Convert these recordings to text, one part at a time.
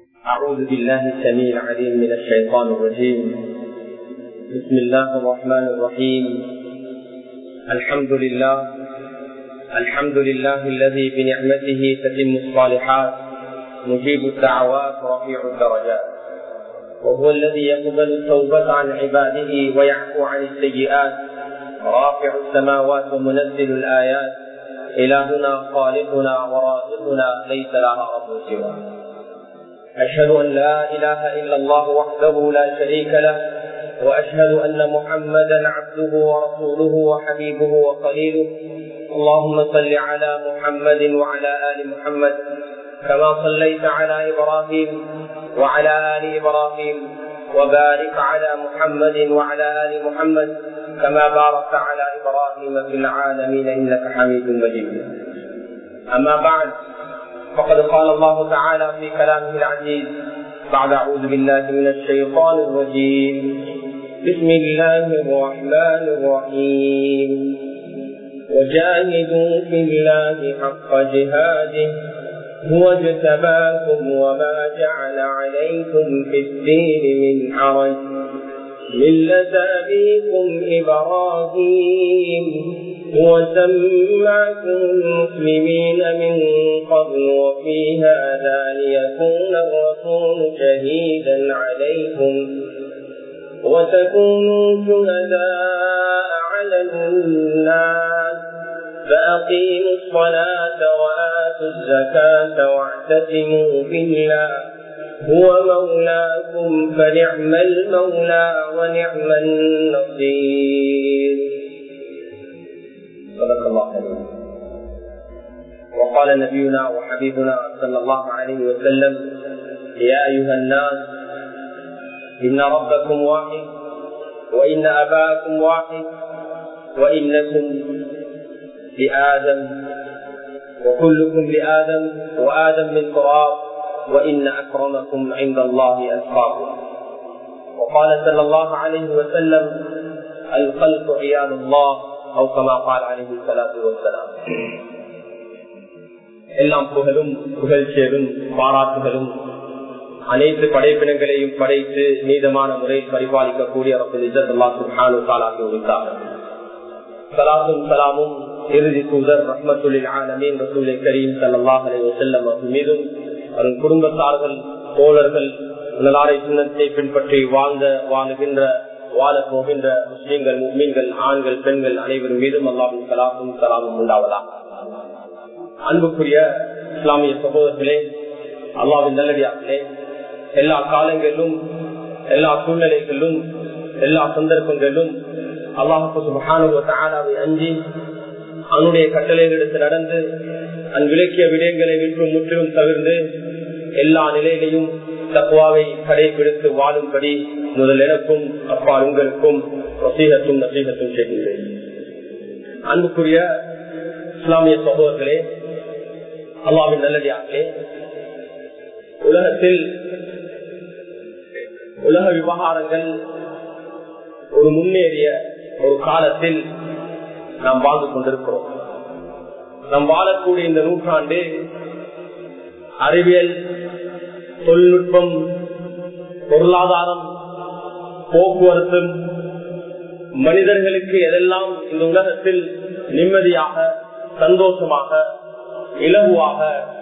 أعوذ بالله السميع العليم من الشيطان الرجيم. بسم الله الرحمن الرحيم. الحمد لله الذي بنعمته تتم الصالحات، مجيب الدعوات رفيع الدرجات، وهو الذي يقبل التوبة عن عباده ويعفو عن السيئات، رافع السماوات ومنزل الآيات، إلهنا خالقنا ورازقنا ليس لها رب سواه. أشهد أن لا إله إلا الله وحده لا شريك له، وأشهد أن محمدا عبده ورسوله وحبيبه وخليله. اللهم صل على محمد وعلى آل محمد كما صليت على إبراهيم وعلى آل إبراهيم، وبارك على محمد وعلى آل محمد كما باركت على إبراهيم في العالمين إنك حميد مجيد. أما بعد، فقد قال الله تعالى في كلامه العزيز بعد أعوذ بالله من الشيطان الرجيم. بسم الله الرحمن الرحيم. وجاهدوا في الله حق جهاده هو اجتباكم وما جعل عليكم في الدين من حرج ملة أبيكم إبراهيم وسماكم المسلمين من قبل وفي هذا ليكون الرسول شهيدا عليكم وتكونوا شهداء على الناس فأقيموا الصلاة وآتوا الزكاة واعتصموا بالله هو مولاكم فنعم المولى ونعم النصير. صدق الله العظيم. وقال نبينا وحبيبنا صلى الله عليه وسلم: يا أيها الناس إن ربكم واحد وإن أباكم واحد وإنكم لآدم وكلكم لآدم وآدم من تراب وإن أكرمكم عند الله أتقاكم. وقال صلى الله عليه وسلم: الخلق عيال الله أو كما قال عليه الصلاة والسلام. எல்லாம் புகழும் புகழ்ச்சியலும் பாராட்டுகளும் அனைத்து படைப்பினங்களையும் படைத்து நீதமான முறையில் பரிபாலிக்கக்கூடிய ரப்பல் இஸ்ஸத் அல்லாஹ் சுப்ஹானஹு வ தஆலாவுக்கு உரித்தார். ஸலாத்தும் ஸலாமும் இறுதி தூதர் ரஹ்மத்துல் லில் ஆலமீன் ரசூல் கரீம் ஸல்லல்லாஹு அலைஹி வஸல்லம் அவர்கள் மீதும் அவர்கள் குடும்பத்தார்கள் தோழர்கள் நலாரை சுன்னத்தை பின்பற்றி வாழுகின்ற வாழப் போகின்ற முஸ்லிம்கள் முஃமின்கள் ஆண்கள் பெண்கள் அனைவரும் மீதும் அல்லாஹ்வின் ஸலாத்தும் ஸலாமும் உண்டாவதாக. அன்புக்குரிய இஸ்லாமிய சகோதரர்களே, அல்லாஹ்வின் நல்லடியார்களே, எல்லா காலங்களிலும் எல்லா சூழ்நிலைகளிலும் எல்லா சந்தர்ப்பங்களிலும் அல்லாஹ் சுப்ஹானஹு வ தஆலாவை அஞ்சி அவனுடைய கட்டளைகளுக்கு நடந்து அன் விலக்கிய விடயங்களை விட்டு முற்றிலும் தவிர்த்து எல்லா நிலையிலையும் தக்வாவை கடைபிடித்து வாழும்படி முதல் எனக்கும் அப்பா உங்களுக்கும் நசீஹத்தும் செய்கின்றேன். அன்புக்குரிய இஸ்லாமிய சகோதரர்களே, அல்லாஹ்வின் நல்லடியார்களே, உலகத்தில் உலக விவகாரங்கள் ஒரு முன்னேறிய ஒரு காலத்தில் நாம் வாழ்ந்து கொண்டிருக்கிறோம். நாம் வாழக்கூடிய இந்த நூற்றாண்டு அறிவியல், தொழில்நுட்பம், பொருளாதாரம், போக்குவரத்து, மனிதர்களுக்கு எதெல்லாம் இந்த உலகத்தில் நிம்மதியாக சந்தோஷமாக இலகுவாக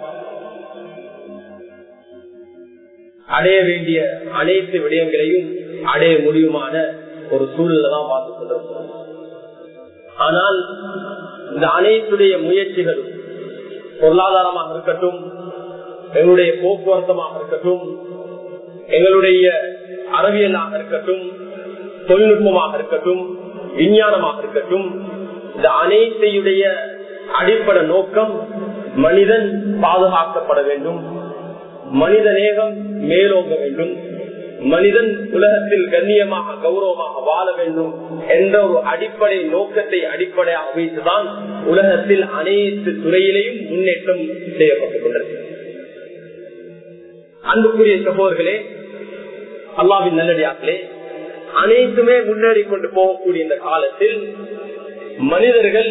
அடைய வேண்டிய அனைத்து விடயங்களையும் அடைய முடியுமான ஒரு சூழலை தான் பார்த்து கொண்டிருக்கிறோம். ஆனால் இந்த அனைத்துடைய முயற்சிகளும் பொருளாதாரமாக இருக்கட்டும், எங்களுடைய போக்குவரத்தமாக இருக்கட்டும், எங்களுடைய அறிவியலாக இருக்கட்டும், தொழில்நுட்பமாக இருக்கட்டும், விஞ்ஞானமாக இருக்கட்டும், இந்த அனைத்தையுடைய அடிப்படை நோக்கம் மனிதன் பாதுகாக்கப்பட வேண்டும், மனித நேகம் மேலோங்க வேண்டும், மனிதன் உலகத்தில் கண்ணியமாக கௌரவமாக வாழ வேண்டும் என்ற ஒரு அடிப்படை நோக்கத்தை அடிப்படையாக வைத்துதான் உலகத்தில் அனைத்து துறையிலையும் முன்னேற்றம் செய்யப்பட்டுக் கொண்டிருக்கிறது. அன்புக்குரிய சகோதரர்களே, அல்லாஹ்வின் நல்லடியார்களே, அனைத்துமே முன்னேறி கொண்டு போகக்கூடிய இந்த காலத்தில் மனிதர்கள்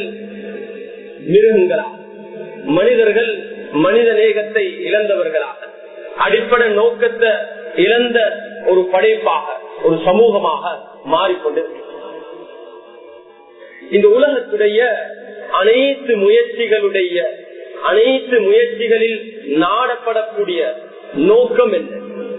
மிருகங்களாக, மனிதர்கள் மனித நேகத்தை இழந்தவர்களாக, அடிப்படை நோக்கத்தை இழந்த ஒரு படைப்பாக, ஒரு சமூகமாக மாறிக்கொண்டிருக்கிறது. இந்த உலகத்துடைய அனைத்து முயற்சிகளில் நாடப்படக்கூடிய நோக்கம் என்ன?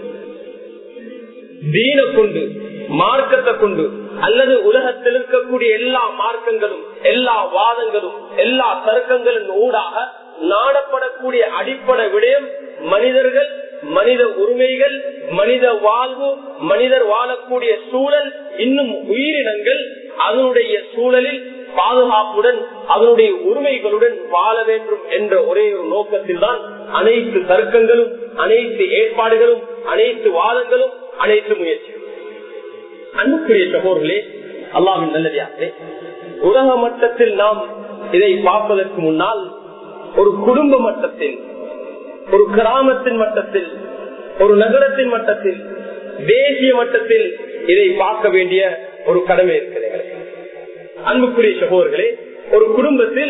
தீன கொண்டு, மார்க்கத்தை கொண்டு, அல்லது உலகத்தில் இருக்கக்கூடிய எல்லா மார்க்கங்களும், எல்லா வாதங்களும், எல்லா தர்க்கங்களின் ஊடாக நாடப்படக்கூடிய அடிப்படை விடயம் மனிதர்கள், மனித உரிமைகள், மனித வாழ்வு, மனிதர் வாழக்கூடிய சூழல், இன்னும் உயிரினங்கள் அதனுடைய சூழலில் பாதுகாப்புடன், அதனுடைய உரிமைகளுடன் வாழ வேண்டும் என்ற ஒரே ஒரு நோக்கத்தில் தான் அனைத்து தர்க்கங்களும், அனைத்து ஏற்பாடுகளும், அனைத்து வாதங்களும், அனைத்து முயற்சிகளும். அன்புக்குரிய சகோதரர்களே, அல்லாஹ்வின் நல்லடியார்களே, உலக மட்டத்தில் நாம் இதை பார்ப்பதற்கு முன்னால் ஒரு குடும்ப மட்டத்தில், ஒரு கிராமத்தின் மட்டத்தில், ஒரு நகரத்தின் மட்டத்தில், தேசிய மட்டத்தில் இதை பார்க்க வேண்டிய ஒரு கடமை இருக்கிறது. அன்புக்குரிய சகோதரர்களே, ஒரு குடும்பத்தில்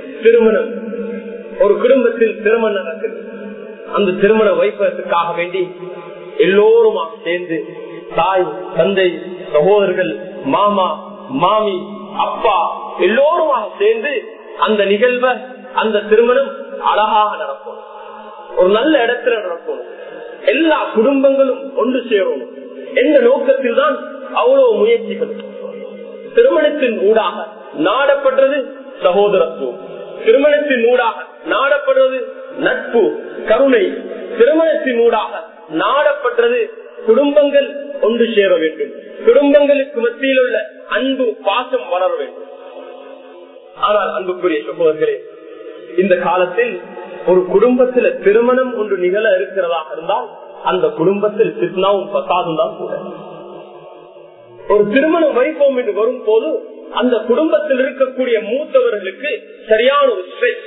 திருமணம் நடக்குது. அந்த திருமணம் வைப்பதற்காக வேண்டி எல்லோரும் சேர்ந்து, தாய், தந்தை, சகோதரர்கள், மாமா, மாமி, அப்பா எல்லோரும் சேர்ந்து அந்த நிகழ்வை, அந்த திருமணம் அழகாக நடக்கும், ஒரு நல்ல இடத்துல நடக்கும், எல்லா குடும்பங்களும் ஒன்று சேரணும் என்ற நோக்கத்தில் தான் அவ்வளவு முயற்சிகள். திருமணத்தின் ஊடாக நாடப்படுறது சகோதரத்துவம், திருமணத்தின் ஊடாக நாடப்படுறது நட்பு, கருணை, திருமணத்தின் ஊடாக நாடப்பட்டது குடும்பங்கள் ஒன்று சேர வேண்டும், குடும்பங்களுக்கு மத்தியில் உள்ள அன்பு, பாசம் வளர வேண்டும். ஆனால் அன்புக்குரிய சகோதரர்களே, இந்த காலத்தில் ஒரு குடும்பத்தில் திருமணம் ஒன்று நிகழ இருக்கிறதாக இருந்தால் அந்த குடும்பத்தில் பித்னாவும் பசாதும் தான் கூட. ஒரு திருமணம் வைப்போம் என்று வரும் போது அந்த குடும்பத்தில் இருக்கக்கூடிய மூத்தவர்களுக்கு சரியான ஒரு ஸ்ட்ரெஸ்,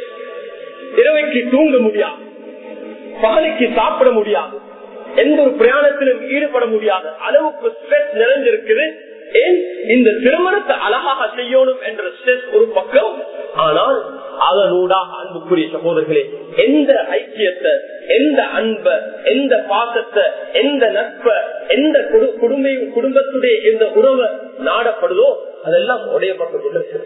இரவைக்கு தூங்க முடியாது, பகலுக்கு சாப்பிட முடியாது, எந்த ஒரு பிரயாணத்திலும் ஈடுபட முடியாத அளவுக்கு ஸ்ட்ரெஸ் நிறைஞ்சிருக்குது. ஏன்? இந்த திருமணத்தை அழகாக செய்யணும் என்ற ஸ்ட்ரெஸ் ஒரு பக்கம். ஆனால் அதனூடாக அன்புக்குரிய சகோதரர்களே, எந்த ஐக்கியத்தை, எந்த அன்பை, எந்த பாசத்தை, எந்த நட்பை, எந்த குடும்பத்துடைய எந்த உறவை நாடப்படுதோ அதெல்லாம் உடையப்பட்டு கொண்டிருக்கிறது.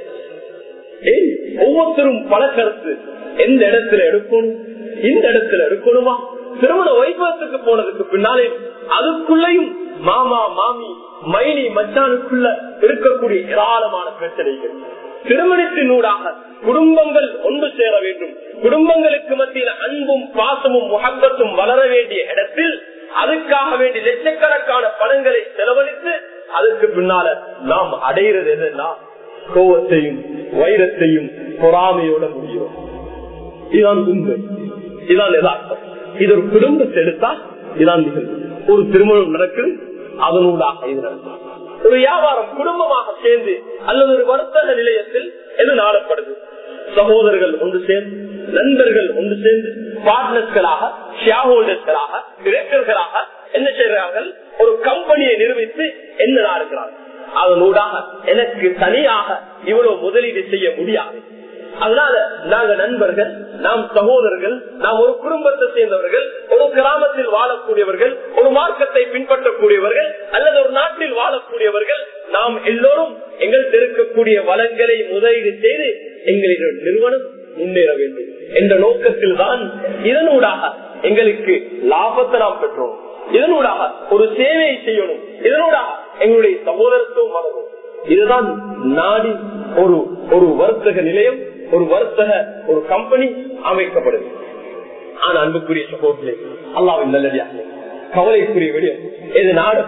ஏன்? ஒவ்வொருத்தரும் பல கருத்து, எந்த இடத்துல எடுக்கணும், இந்த இடத்துல எடுக்கணுமா, திருமண வைபவத்துக்கு போனதுக்கு பின்னாலே அதுக்குள்ளேயும் மாமா, மாமி, மைனி, மச்சானுக்குள்ள இருக்கக்கூடிய ஏராளமான பிரச்சனைகள். திருமணத்தினூடாக குடும்பங்கள் ஒன்று சேர வேண்டும், குடும்பங்களுக்கு மத்தியில் அன்பும் பாசமும் முகப்பத்தும் வளர வேண்டிய இடத்தில் அதுக்காக வேண்டி லட்சக்கணக்கான பணங்களை செலவழித்து அதுக்கு பின்னால நாம் அடைகிறது என்னன்னா கோபத்தையும் வைரத்தையும் பொறாமையோட முடியும். இதுதான் உண்மை, இதுதான் யதார்த்தம். இது ஒரு குடும்பத்தை எடுத்தா இதான் நிகழ்வு. ஒரு திருமணம் நடக்குது, அதனூடாக இது நடக்கும். ஒரு வியாபாரம் குடும்பமாக சேர்ந்து அல்லது ஒரு வர்த்தக நிலையத்தில் எது நாடப்படுது, சகோதரர்கள் ஒன்று சேர்ந்து, நண்பர்கள் ஒன்று சேர்ந்து, பார்ட்னர்ஸ்களாக, ஷேர் ஹோல்டர்ஸ்களாக, டிரெக்டர்களாக என்ன செய்கிறார்கள், ஒரு கம்பெனியை நிர்வகித்து என்ன நாடுகிறார்கள். அதனூடாக எனக்கு தனியாக இவ்வளவு முதலீடு செய்ய முடியாது. அதனால நாங்க நண்பர்கள், நாம் சகோதரர்கள், நாம் ஒரு குடும்பத்தை சேர்ந்தவர்கள், ஒரு கிராமத்தில் வாழக்கூடியவர்கள், ஒரு மார்க்கத்தை பின்பற்றக்கூடியவர்கள் அல்லது ஒரு நாட்டில் வாழக்கூடியவர்கள், நாம் எல்லோரும் எங்களுக்கு இருக்கக்கூடிய வளங்களை முதலீடு செய்து எங்களுடைய நிறுவனம் முன்னேற வேண்டும் என்ற நோக்கத்தில் தான் இதனூடாக எங்களுக்கு லாபத்தை நாம் பெற்றோம், இதனூடாக ஒரு சேவையை செய்யணும், இதனூடாக எங்களுடைய சகோதரத்துவம் வளரும். இதுதான் நாடி ஒரு வர்த்தக நிலையம், ஒரு வர்த்தக ஒரு கம்பெனி அமைக்கப்படுது. ஆனா அன்புக்குரிய சகோதரர்களே, அல்லாஹ்வின் நல்லடியார்களே, கவலைக்குரிய விடயம் எது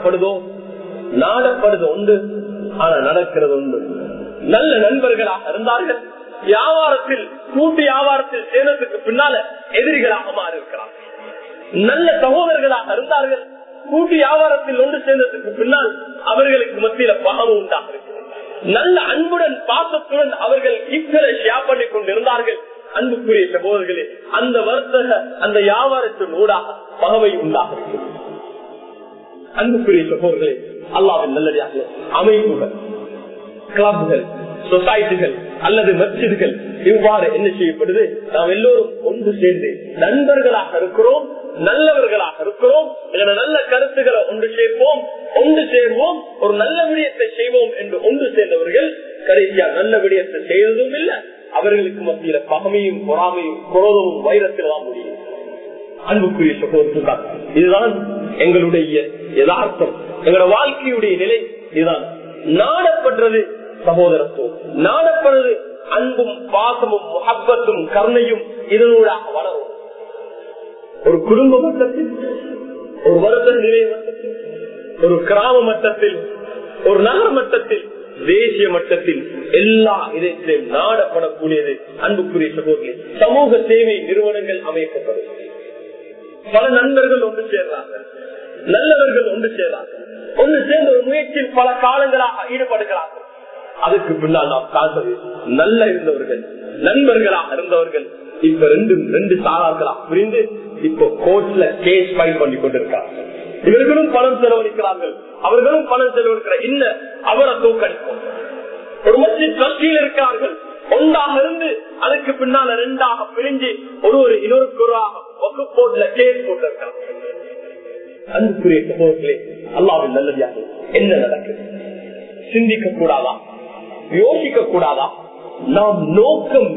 நாடப்படுது உண்டு, ஆனா நடக்கிறது உண்டு. நல்ல நண்பர்களாக இருந்தார்கள், வியாபாரத்தில் கூட்டு வியாபாரத்தில் சேர்ந்ததுக்கு பின்னால எதிரிகளாக மாறி இருக்கிறார்கள். நல்ல சகோதரர்களாக இருந்தார்கள், கூட்டு வியாபாரத்தில் ஒன்று சேர்ந்ததுக்கு பின்னால் அவர்களுக்கு மத்தியில பாவம் உண்டாக இருக்கிறது. நல்ல அன்புடன் பாசத்துடன் அவர்கள் கிஃப்ட்களை ஷேர் பண்ணி கொண்டிருந்தார்கள். அன்புக்குரிய சகோதரர்களே, அந்த வர்த்தக அந்த வியாபாரத்தின் ஊடாக பகவை உண்டாக இருக்கிறது. அன்புக்குரிய சகோதரர்களே, அல்லாஹ்வின் நல்லடியார்களே, அமைப்புகள், கிளப்கள், சொசைட்டிகள் அல்லது மஸ்ஜிதுகள் இவ்வாறு என்ன செய்யப்படுது, நாம் எல்லோரும் ஒன்று சேர்ந்து நண்பர்களாக இருக்கிறோம், நல்லவர்களாக இருக்கிறோம், நல்ல கருத்துக்களை ஒன்று சேர்வோம், ஒரு நல்ல விடயத்தை செய்வோம் என்று ஒன்று சேர்ந்தவர்கள் கடைசியா நல்ல விடயத்தை செய்வதும் இல்லை. அவர்களுக்கு மத்தியில பகமையும் பொறாமையும் குரோதமும் வைரத்தில் தான் முடியும். அன்புக்குரிய சகோதரர்கள், இதுதான் எங்களுடைய யதார்த்தம், எங்களோட வாழ்க்கையுடைய நிலை. இதுதான் நாடப்படுறது சகோதரத்துவம், நாடப்படுறது அன்பும் பாசமும் முஹப்பத்தும் கருணையும் இதனூடாக வளரும். ஒரு குடும்ப மட்டத்தில், ஒரு வருட நிலை மட்டத்தில், ஒரு கிராம மட்டத்தில், ஒரு நகர மட்டத்தில், தேசிய மட்டத்தில் எல்லா இடத்திலும் நாடப்படக்கூடியது அன்புக்குரிய சகோதரர்களே சமூக சேவை நிறுவனங்கள் அமைக்கப்படும். பல நண்பர்கள் ஒன்று சேர்றார்கள், நல்லவர்கள் ஒன்று சேர்றார்கள், ஒன்று சேர்ந்த ஒரு முயற்சியில் பல காலங்களாக ஈடுபடுகிறார்கள். அதுக்கு பின்னால் நாம் காண்பது நல்ல இருந்தவர்கள், நண்பர்களாக இருந்தவர்கள் இப்ப ரெண்டு சாரார்களாக பிரிந்து இப்ப கோர்ட்ல கேஸ் ஃபைல் பண்ணி கொண்டிருக்கிறார்கள். இவர்களும் பணம் செலவழிக்கிறார்கள், அவர்களும் பணம் செலவழிக்கிற இன்னும் அவரை தோக்கடிப்போம். ஒரு மஸ்ஜித் ட்ரஸ்டியில் இருக்கிறார்கள், ஒன்றாக இருந்து அதுக்கு பின்னால ரெண்டாக பிரிஞ்சு இன்னொரு வகுப்போட்ல கேஸ் போட்டிருக்கிறார்கள். அன்புக்குரிய சகோதரர்களே, அல்லாஹ்வின் நல்லடியாக என்ன நடக்குது சிந்திக்க கூடாதா, யோசிக்க கூடாதா? நாம் நோக்கம்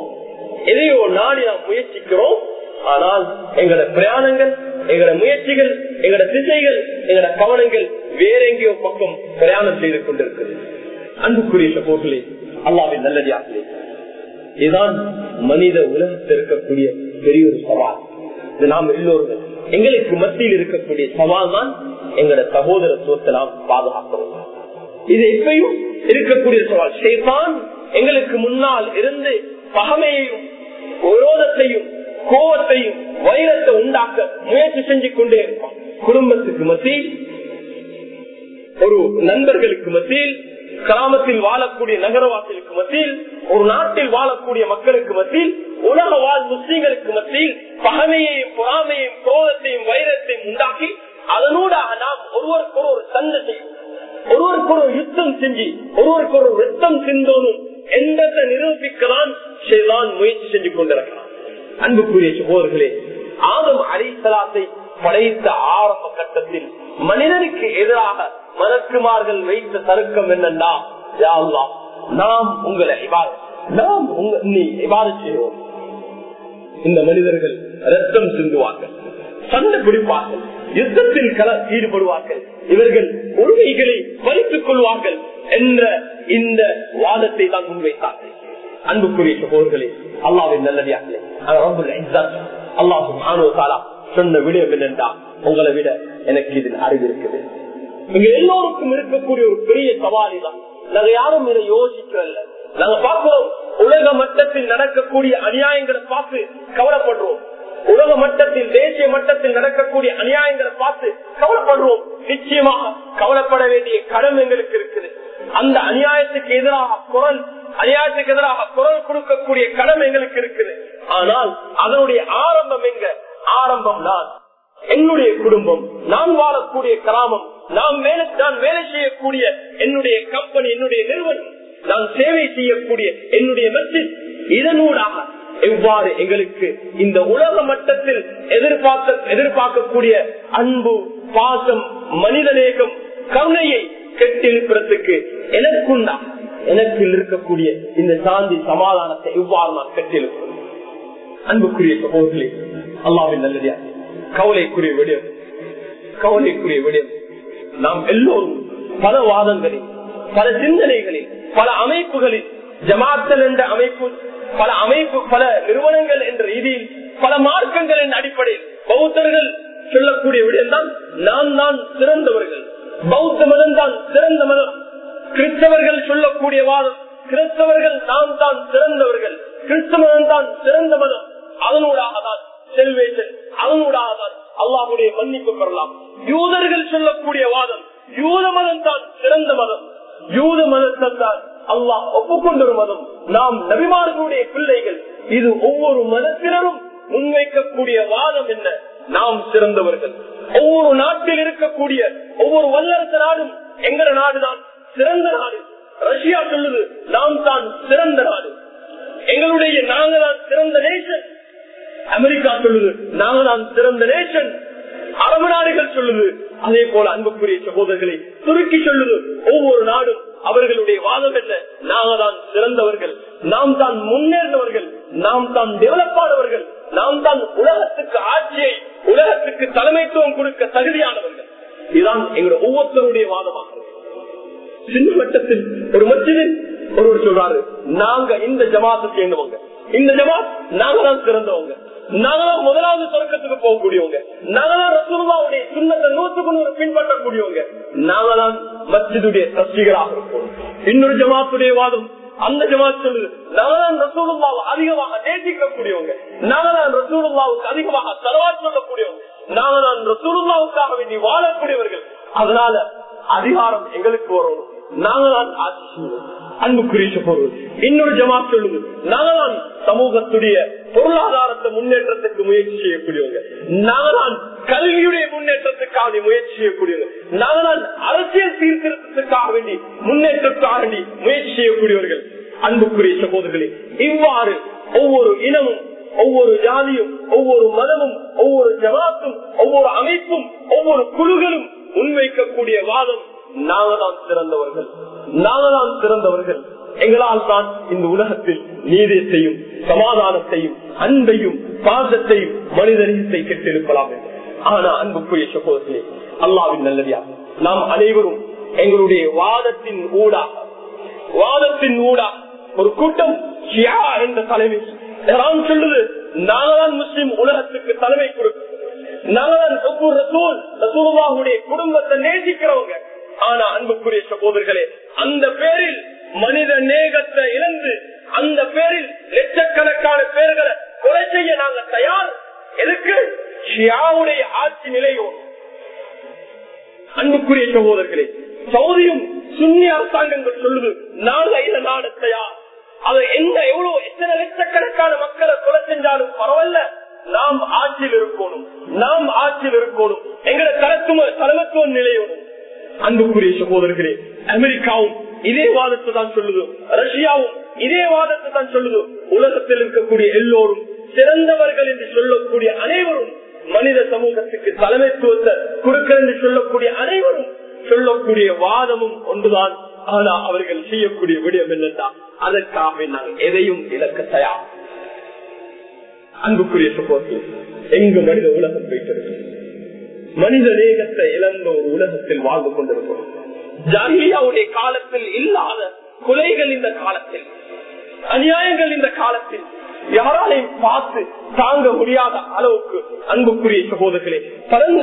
எதையோ நாடி நாம் முயற்சிக்கிறோம், ஆனால் எங்களோட பிரயாணங்கள், எங்களோட முயற்சிகள், எங்களோட திசைகள், எங்களோட கவனங்கள் வேற எங்கேயோ பக்கம் பிரயாணம் செய்து கொண்டிருக்கிறது. அன்புக்குரிய சகோதரர்களே, அல்லாஹ்வின் நல்லடியார்களே, இதுதான் மனித உலகத்தில் இருக்கக்கூடிய பெரிய ஒரு சவால். இது நாம் எல்லோரும் எங்களுக்கு மத்தியில் இருக்கக்கூடிய சவால் தான் எங்களோட சகோதரத்துவத்தை நாம் பாதுகாக்கிறோம். இது எப்பயும் இருக்கக்கூடிய சவால். ஷைத்தான் எங்களுக்கு முன்னால் இருந்து பகைமையையும் விரோதத்தையும் கோபத்தையும் வைரத்தை உண்டாக்க முயற்சி செஞ்சு கொண்டே இருப்பான். குடும்பத்துக்கு மத்தியில், ஒரு நண்பர்களுக்கு மத்தியில், கிராமத்தில் வாழக்கூடிய நகரவாசிகளுக்கு மத்தியில், ஒரு நாட்டில் வாழக்கூடிய மக்களுக்கு மத்தியில், உலக வாழ் முஸ்லீம்களுக்கு மத்தியில் பகைமையையும் பொறாமையையும் கோபத்தையும் வைரத்தையும் உண்டாக்கி அதனூடாக நாம் ஒருவருக்கொரு சண்டை செய்யும், ஒருவருக்கொரு யுத்தம் செஞ்சு ஒருவருக்கொரு ரத்தம் சிந்தோனும் எந்தத்தை நிரூபிக்கலாம் செய்தான் முயற்சி செஞ்சு கொண்டிருக்கிறான். அன்புக்குரிய சகோதரர்களே, ஆதம் அலைஹிஸ்ஸலாத்தை படைத்த ஆரம்ப கட்டத்தில் மனிதனுக்கு எதிராக மலக்குமார்கள் வைத்த தர்க்கம் என்னன்னா, யா அல்லாஹ், நாம் உங்களை இபாதத் செய்வோம். இந்த மனிதர்கள் ரத்தம் சிந்துவார்கள், சண்டை பிடிப்பார்கள், யுத்தத்தில் ஈடுபடுவார்கள், இவர்கள் உரிமைகளை பறித்துக் கொள்வார்கள் என்ற இந்த வாதத்தை தான் முன்வைத்தார்கள். அன்புக்குரிய சகோதரர்களே, அல்லாஹ்வின் நல்லடியார்களே, அல்லாஹ் சுப்ஹானஹு வ தஆலா சொன்ன விடயம் என்னென்றா, உங்களை விட எனக்கு இதில் அறிவு இருக்குது. இங்க எல்லோருக்கும் இருக்கக்கூடிய ஒரு பெரிய சவாலி தான். நாங்க யாரும் இதை யோசிக்கல. நாங்க பார்க்கிறோம், உலக மட்டத்தில் நடக்கக்கூடிய அநியாயங்களை பார்த்து கவலைப்படுறோம். உலக மட்டத்தில், தேசிய மட்டத்தில் நடக்கக்கூடிய அநியாயங்களை பார்த்து கவலைப்படுறோம். நிச்சயமாக கவலைப்பட வேண்டிய கடமை எங்களுக்கு இருக்குது. அந்த அநியாயத்துக்கு எதிராக குரல் கொடுக்கக்கூடிய கடமை எங்களுக்கு இருக்குது. ஆனால் அதனுடைய ஆரம்பம் எங்க? ஆரம்பம் நான், என்னுடைய குடும்பம், நான் வாழக்கூடிய கிராமம், நான் வேலை செய்யக்கூடிய என்னுடைய கம்பெனி, என்னுடைய நிறுவனம், நான் சேவை செய்யக்கூடிய என்னுடைய மஸ்ஜித், இதனூடாக எவ்வாறு எங்களுக்கு இந்த உலக மட்டத்தில் எதிர்பார்க்கக்கூடிய அன்பு, பாசம், மனிதநேகம், கருணையை கெட்டிருப்பதற்கு எனக்கு இருக்கக்கூடிய இந்த சாந்தி சமாதானத்தை எவ்வாறு நான் கெட்டிருப்போம். அன்புக்குரிய சகோதரர்களே, அல்லாஹ்வின் நல்லடியார், கவலைக்குரிய விடயம் நாம் எல்லோரும் பல வாதங்களில், பல சிந்தனைகளில், பல அமைப்புகளில், ஜமாத்தல் என்ற அமைப்பு, பல நிறுவனங்கள் என்ற ரீதியில், பல மார்க்கங்கள் என்ற அடிப்படையில் பௌத்தர்கள் சொல்லக்கூடிய விடயம் தான், நான் தான் சிறந்தவர்கள், பௌத்த மதம் தான் சிறந்த மதம். கிறிஸ்தவர்கள் சொல்லக்கூடிய வாதம், கிறிஸ்தவர்கள் நாம் தான் சிறந்தவர்கள், கிறிஸ்தவ மதம் தான் சிறந்த மதம், அதனூடாக தான் செல்வேஷன், அதனூடாக தான் அல்லாஹ்வுடைய மன்னிப்பு பெறலாம். யூதர்கள் சொல்லக்கூடிய வாதம், யூத மதம் தான் சிறந்த மதம், யூத மதத்தை தான் அல்லாஹ் ஒப்புக்கொண்ட ஒரு மதம், நாம் நபிமார்களுடைய பிள்ளைகள். இது ஒவ்வொரு மதத்தினரும் முன்வைக்கக்கூடிய வாதம் என்ன? நாம் சிறந்தவர்கள். ஒவ்வொரு நாட்டில் இருக்கக்கூடிய ஒவ்வொரு வல்லரசு நாடும் எங்கட நாடுதான் சிறந்த நாடு. ரஷ்யா சொல்லுது நாம் தான் சிறந்த நாடு, நாங்க தான் சிறந்த நேசன். அமெரிக்கா சொல்லுது நாங்க தான் சிறந்த நேஷன். அரபு நாடுகள் சொல்லுது. அதே போல அன்புக்குரிய சகோதரர்களை துருக்கி சொல்லுது. ஒவ்வொரு நாடும் அவர்களுடைய வாதம் என்ன? நாங்க தான் சிறந்தவர்கள், நாம் தான் முன்னேறினவர்கள், நாம் தான் டெவலப் ஆனவர்கள், நாம் தான் உலகத்துக்கு ஆட்சியை, உலகத்துக்கு தலைமைத்துவம் கொடுக்க தகுதியானவர்கள். இதுதான் எங்களுடைய ஒவ்வொருத்தருடைய வாதமாக. சின்ன வட்டத்தில் ஒரு மஸ்ஜிதில் ஒருவர் சொல்றாரு, நாங்க இந்த ஜமாத்தை சேர்ந்தவங்க, இந்த ஜமாத் நாங்க தான் சிறந்தவங்க, நாங்க தான் முதலாவது சொர்க்கத்துக்கு போகக்கூடியவங்க, நாங்க தான் ரசூலுல்லாஹ்வுடைய சுன்னத்தை 100% பின்பற்றக்கூடியவங்க, நாங்க தான் மஸ்ஜிதுடைய ட்ரஸ்டிகளாக இருப்போம். இன்னொரு ஜமாத்துடைய வாதம், அந்த ஜமாத் சொல்லுது நாங்க தான் ரசூலுல்லாஹ்வை அதிகமாக நேசிக்கக்கூடியவங்க, நாங்க தான் ரசூலுல்லாஹ்வுக்கு அதிகமாக ஸலவாத் சொல்லக்கூடியவங்க, நாங்க தான் ரசூலுல்லாஹ்வுக்காக வேண்டி வாழக்கூடியவர்கள், அதனால அதிகாரம் எங்களுக்கு வரும், நாங்க தான் ஆட்சி செய்வோம். அன்புக்குரிய பொருள். இன்னொரு ஜமாத் சொல்லுது நாங்க தான் சமூகத்துடைய பொருளாதாரத்தை முன்னேற்றத்துக்கு முயற்சி செய்யக்கூடியவங்க, நாங்க தான் கல்வியுடைய முன்னேற்றத்துக்காக முயற்சி செய்யக்கூடியவங்க, நாங்க தான் அரசியல் சீர்திருத்தத்துக்காக வேண்டி முன்னேற்றத்துக்காக வேண்டி முயற்சி செய்யக்கூடியவர்கள். அன்புக்குரிய சகோதரர்களே, இவ்வாறு ஒவ்வொரு இனமும், ஒவ்வொரு ஜாதியும், ஒவ்வொரு மதமும், ஒவ்வொரு ஜமாத்தும், ஒவ்வொரு அமைப்பும், ஒவ்வொரு குழுக்களும் முன்வைக்கக்கூடிய வாதம் நாங்க தான் சிறந்தவர்கள், நாங்க தான் சிறந்தவர்கள், எங்களால் தான் இந்த உலகத்தில் நீதியத்தையும் சமாதானத்தையும் அன்பையும் பாசத்தையும் மனிதநேயத்தை கெட்டிருக்கலாம். ஆனா அன்புக்குரிய சகோதரர்களே, அல்லாஹ்வின் நல்லடியார், நாம் அனைவரும் எங்களுடைய வாதத்தின் ஊடாக ஒரு கூட்டம் ஷியா என்ற தலைமை சொல்லுது நாங்க தான் முஸ்லிம் உலகத்துக்கு தலைமை கொடுக்கிறோம், நாங்க தான் ரசூலுல்லாஹ்வுடைய குடும்பத்தை நேசிக்கிறவங்க. ஆனா அன்புக்குரிய சகோதரர்களே, அந்த பேரில் மனித நேகத்தை இழந்து, அந்த பேரில் லட்சக்கணக்கான பேர்களை கொலை செய்ய நாங்க தயார். எதுக்கு? ஷியாவுடைய ஆட்சி நிலையோடு. அன்புக்குரிய சகோதரர்களே, சவுதியும் சுன்னி அரசாங்கங்கள் சொல்லுது நாங்க இந்த நாடு தயார். அது எத்தனை லட்சக்கணக்கான மக்களை கொலை செஞ்சாலும் பரவாயில்ல, நாம் ஆட்சியில் இருக்கணும், நாம் ஆட்சியில் இருக்கணும், எங்களை தலைமைத்துவ நிலையோடு. அன்புக்குரிய சகோதரர்களே, அமெரிக்காவும் இதே வாதத்தை தான் சொல்லுது, ரஷ்யாவும் இதே வாதத்தை தான் சொல்லுது. உலகத்தில் இருக்கக்கூடிய எல்லோரும் சிறந்தவர்கள் என்று சொல்லக்கூடிய அனைவரும், மனித சமூகத்துக்கு தலைமைத்துவத்தை கொடுக்க என்று சொல்லக்கூடிய அனைவரும் சொல்லக்கூடிய வாதமும் ஒன்றுதான். ஆனா அவர்கள் செய்யக்கூடிய விடயம் என்னன்னா, அதற்காக நாங்கள் எதையும் இழக்க தயார். அன்புக்குரிய சகோதரர்களே, எங்கு மனித உலகம் போயிட்டு மனித நேகத்தை இழந்த ஒரு உலகத்தில் வாழ்ந்து கொண்டிருக்கிறோம். ஜாஹிலியாவுடைய காலத்தில் இல்லாத கொலைகள் இந்த காலத்தில், அநியாயங்கள் இந்த காலத்தில் யாராலையும் பார்த்து தாங்க முடியாத அளவுக்கு. அன்புக்குரிய சகோதரர்களே, கடந்த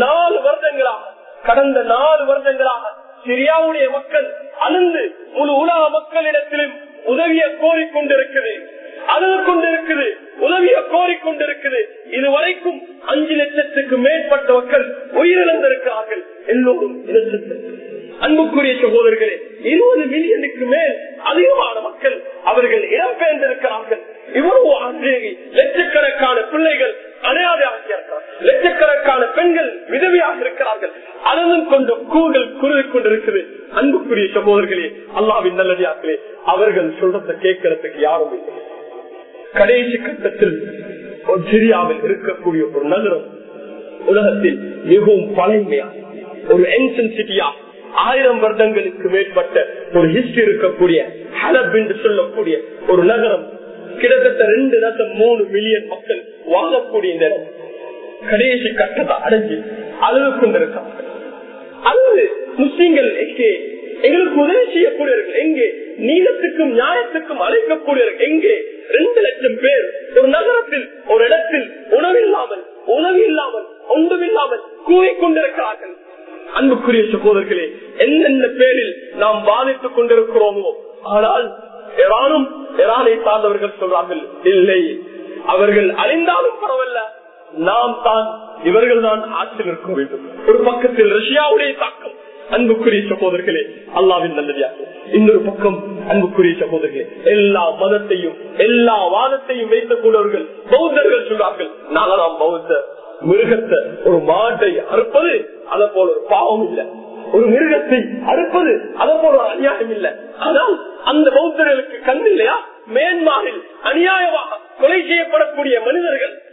4 வருடங்களாக சிரியாவுடைய மக்கள் அழுந்து முழு உலக மக்களிடத்திலும் உதவியை கோரிக்கொண்டிருக்கிறது, அழுது கொண்டிருக்குது, உதவியை கோரிக்கொண்டிருக்குது. இதுவரைக்கும் 5 லட்சத்துக்கு மேற்பட்ட மக்கள் உயிரிழந்திருக்கிறார்கள், எல்லோரும் இனச்சத்தில். அன்புக்குரிய சகோதரர்களே, 20 மில்லியனுக்கு மேல் அதிகமான மக்கள் அவர்கள் இடம்பெயர்ந்திருக்கிறார்கள். இவ்வளவு ஆசிரியர்கள், லட்சக்கணக்கான பிள்ளைகள் அனாதையாக இருக்கிறார்கள், லட்சக்கணக்கான பெண்கள் விதவியாக இருக்கிறார்கள், அழுதும் கொண்டு கூறுகள் குறுகிக் கொண்டிருக்கிறது. அன்புக்குரிய சகோதரர்களே, அல்லாஹ்வின் நல்லடியார்களே, அவர்கள் சொல்றதை கேட்கறதுக்கு யாரும் இல்லை. கடைசி கட்டத்தில் சிரியாவில் இருக்கக்கூடிய ஒரு நகரம், உலகத்தில் மிகவும் பழமையா ஒரு ஏன்ஷியன்ட் சிட்டியா, 1000 வருடங்களுக்கு மேற்பட்ட ஒரு ஹிஸ்டரி இருக்கக்கூடிய ஹலப் என்று சொல்லக்கூடிய ஒரு நகரம், கிட்டத்தட்ட 2.3 மில்லியன் மக்கள் வாழக்கூடிய இந்த கடைசி கட்டத்தை அடைஞ்சு அழுது கொண்டிருக்கிறார்கள். அல்லது முஸ்லிம்கள் எங்கே எங்களுக்கு உதவி செய்யக்கூடியவர்கள், எங்கே நீளத்துக்கும் நியாயத்துக்கும் அழைக்கக்கூடியவர்கள், எங்கே 2 லட்சம் பேர் ஒரு நகரத்தில் ஒரு இடத்தில் உணவு இல்லாமல் ஒன்றுமில்லாமல் கூறிக்கொண்டிருக்கிறார்கள். அன்புக்குரிய சகோதரர்களே, என்னென்ன பேரில் நாம் பாதித்துக் கொண்டிருக்கிறோமோ, ஆனால் ஈரானை சார்ந்தவர்கள் சொல்றார்கள், இல்லை அவர்கள் அழிந்தாலும் பரவாயில்ல, நாம் தான் இவர்கள் தான் ஆட்சியில் இருக்க வேண்டும். ஒரு பக்கத்தில் ரஷ்யாவுடைய தாக்கம். அன்புக்குரிய சகோதரர்களே, அல்லாஹ்வின் நல்லடியார்களே, இன்னொரு பக்கம் அன்புக்குரிய சகோதரர்களே, எல்லா மதத்தையும் எல்லா வாதத்தையும் வைத்துக் கொண்டவர்கள் பௌத்தர்கள் சொல்றார்கள், நாங்களாம் பௌத்த மிருகத்தை, ஒரு மாட்டை அறுப்பது அதை போல ஒரு பாவம் இல்லை, ஒரு மிருகத்தை அறுப்பது அதை போல ஒரு அநியாயம் இல்லை. ஆனால் அந்த பௌத்தர்களுக்கு கண் இல்லையா? மியான்மரில் அநியாயமாக கொலை செய்யப்படக்கூடிய மனிதர்கள்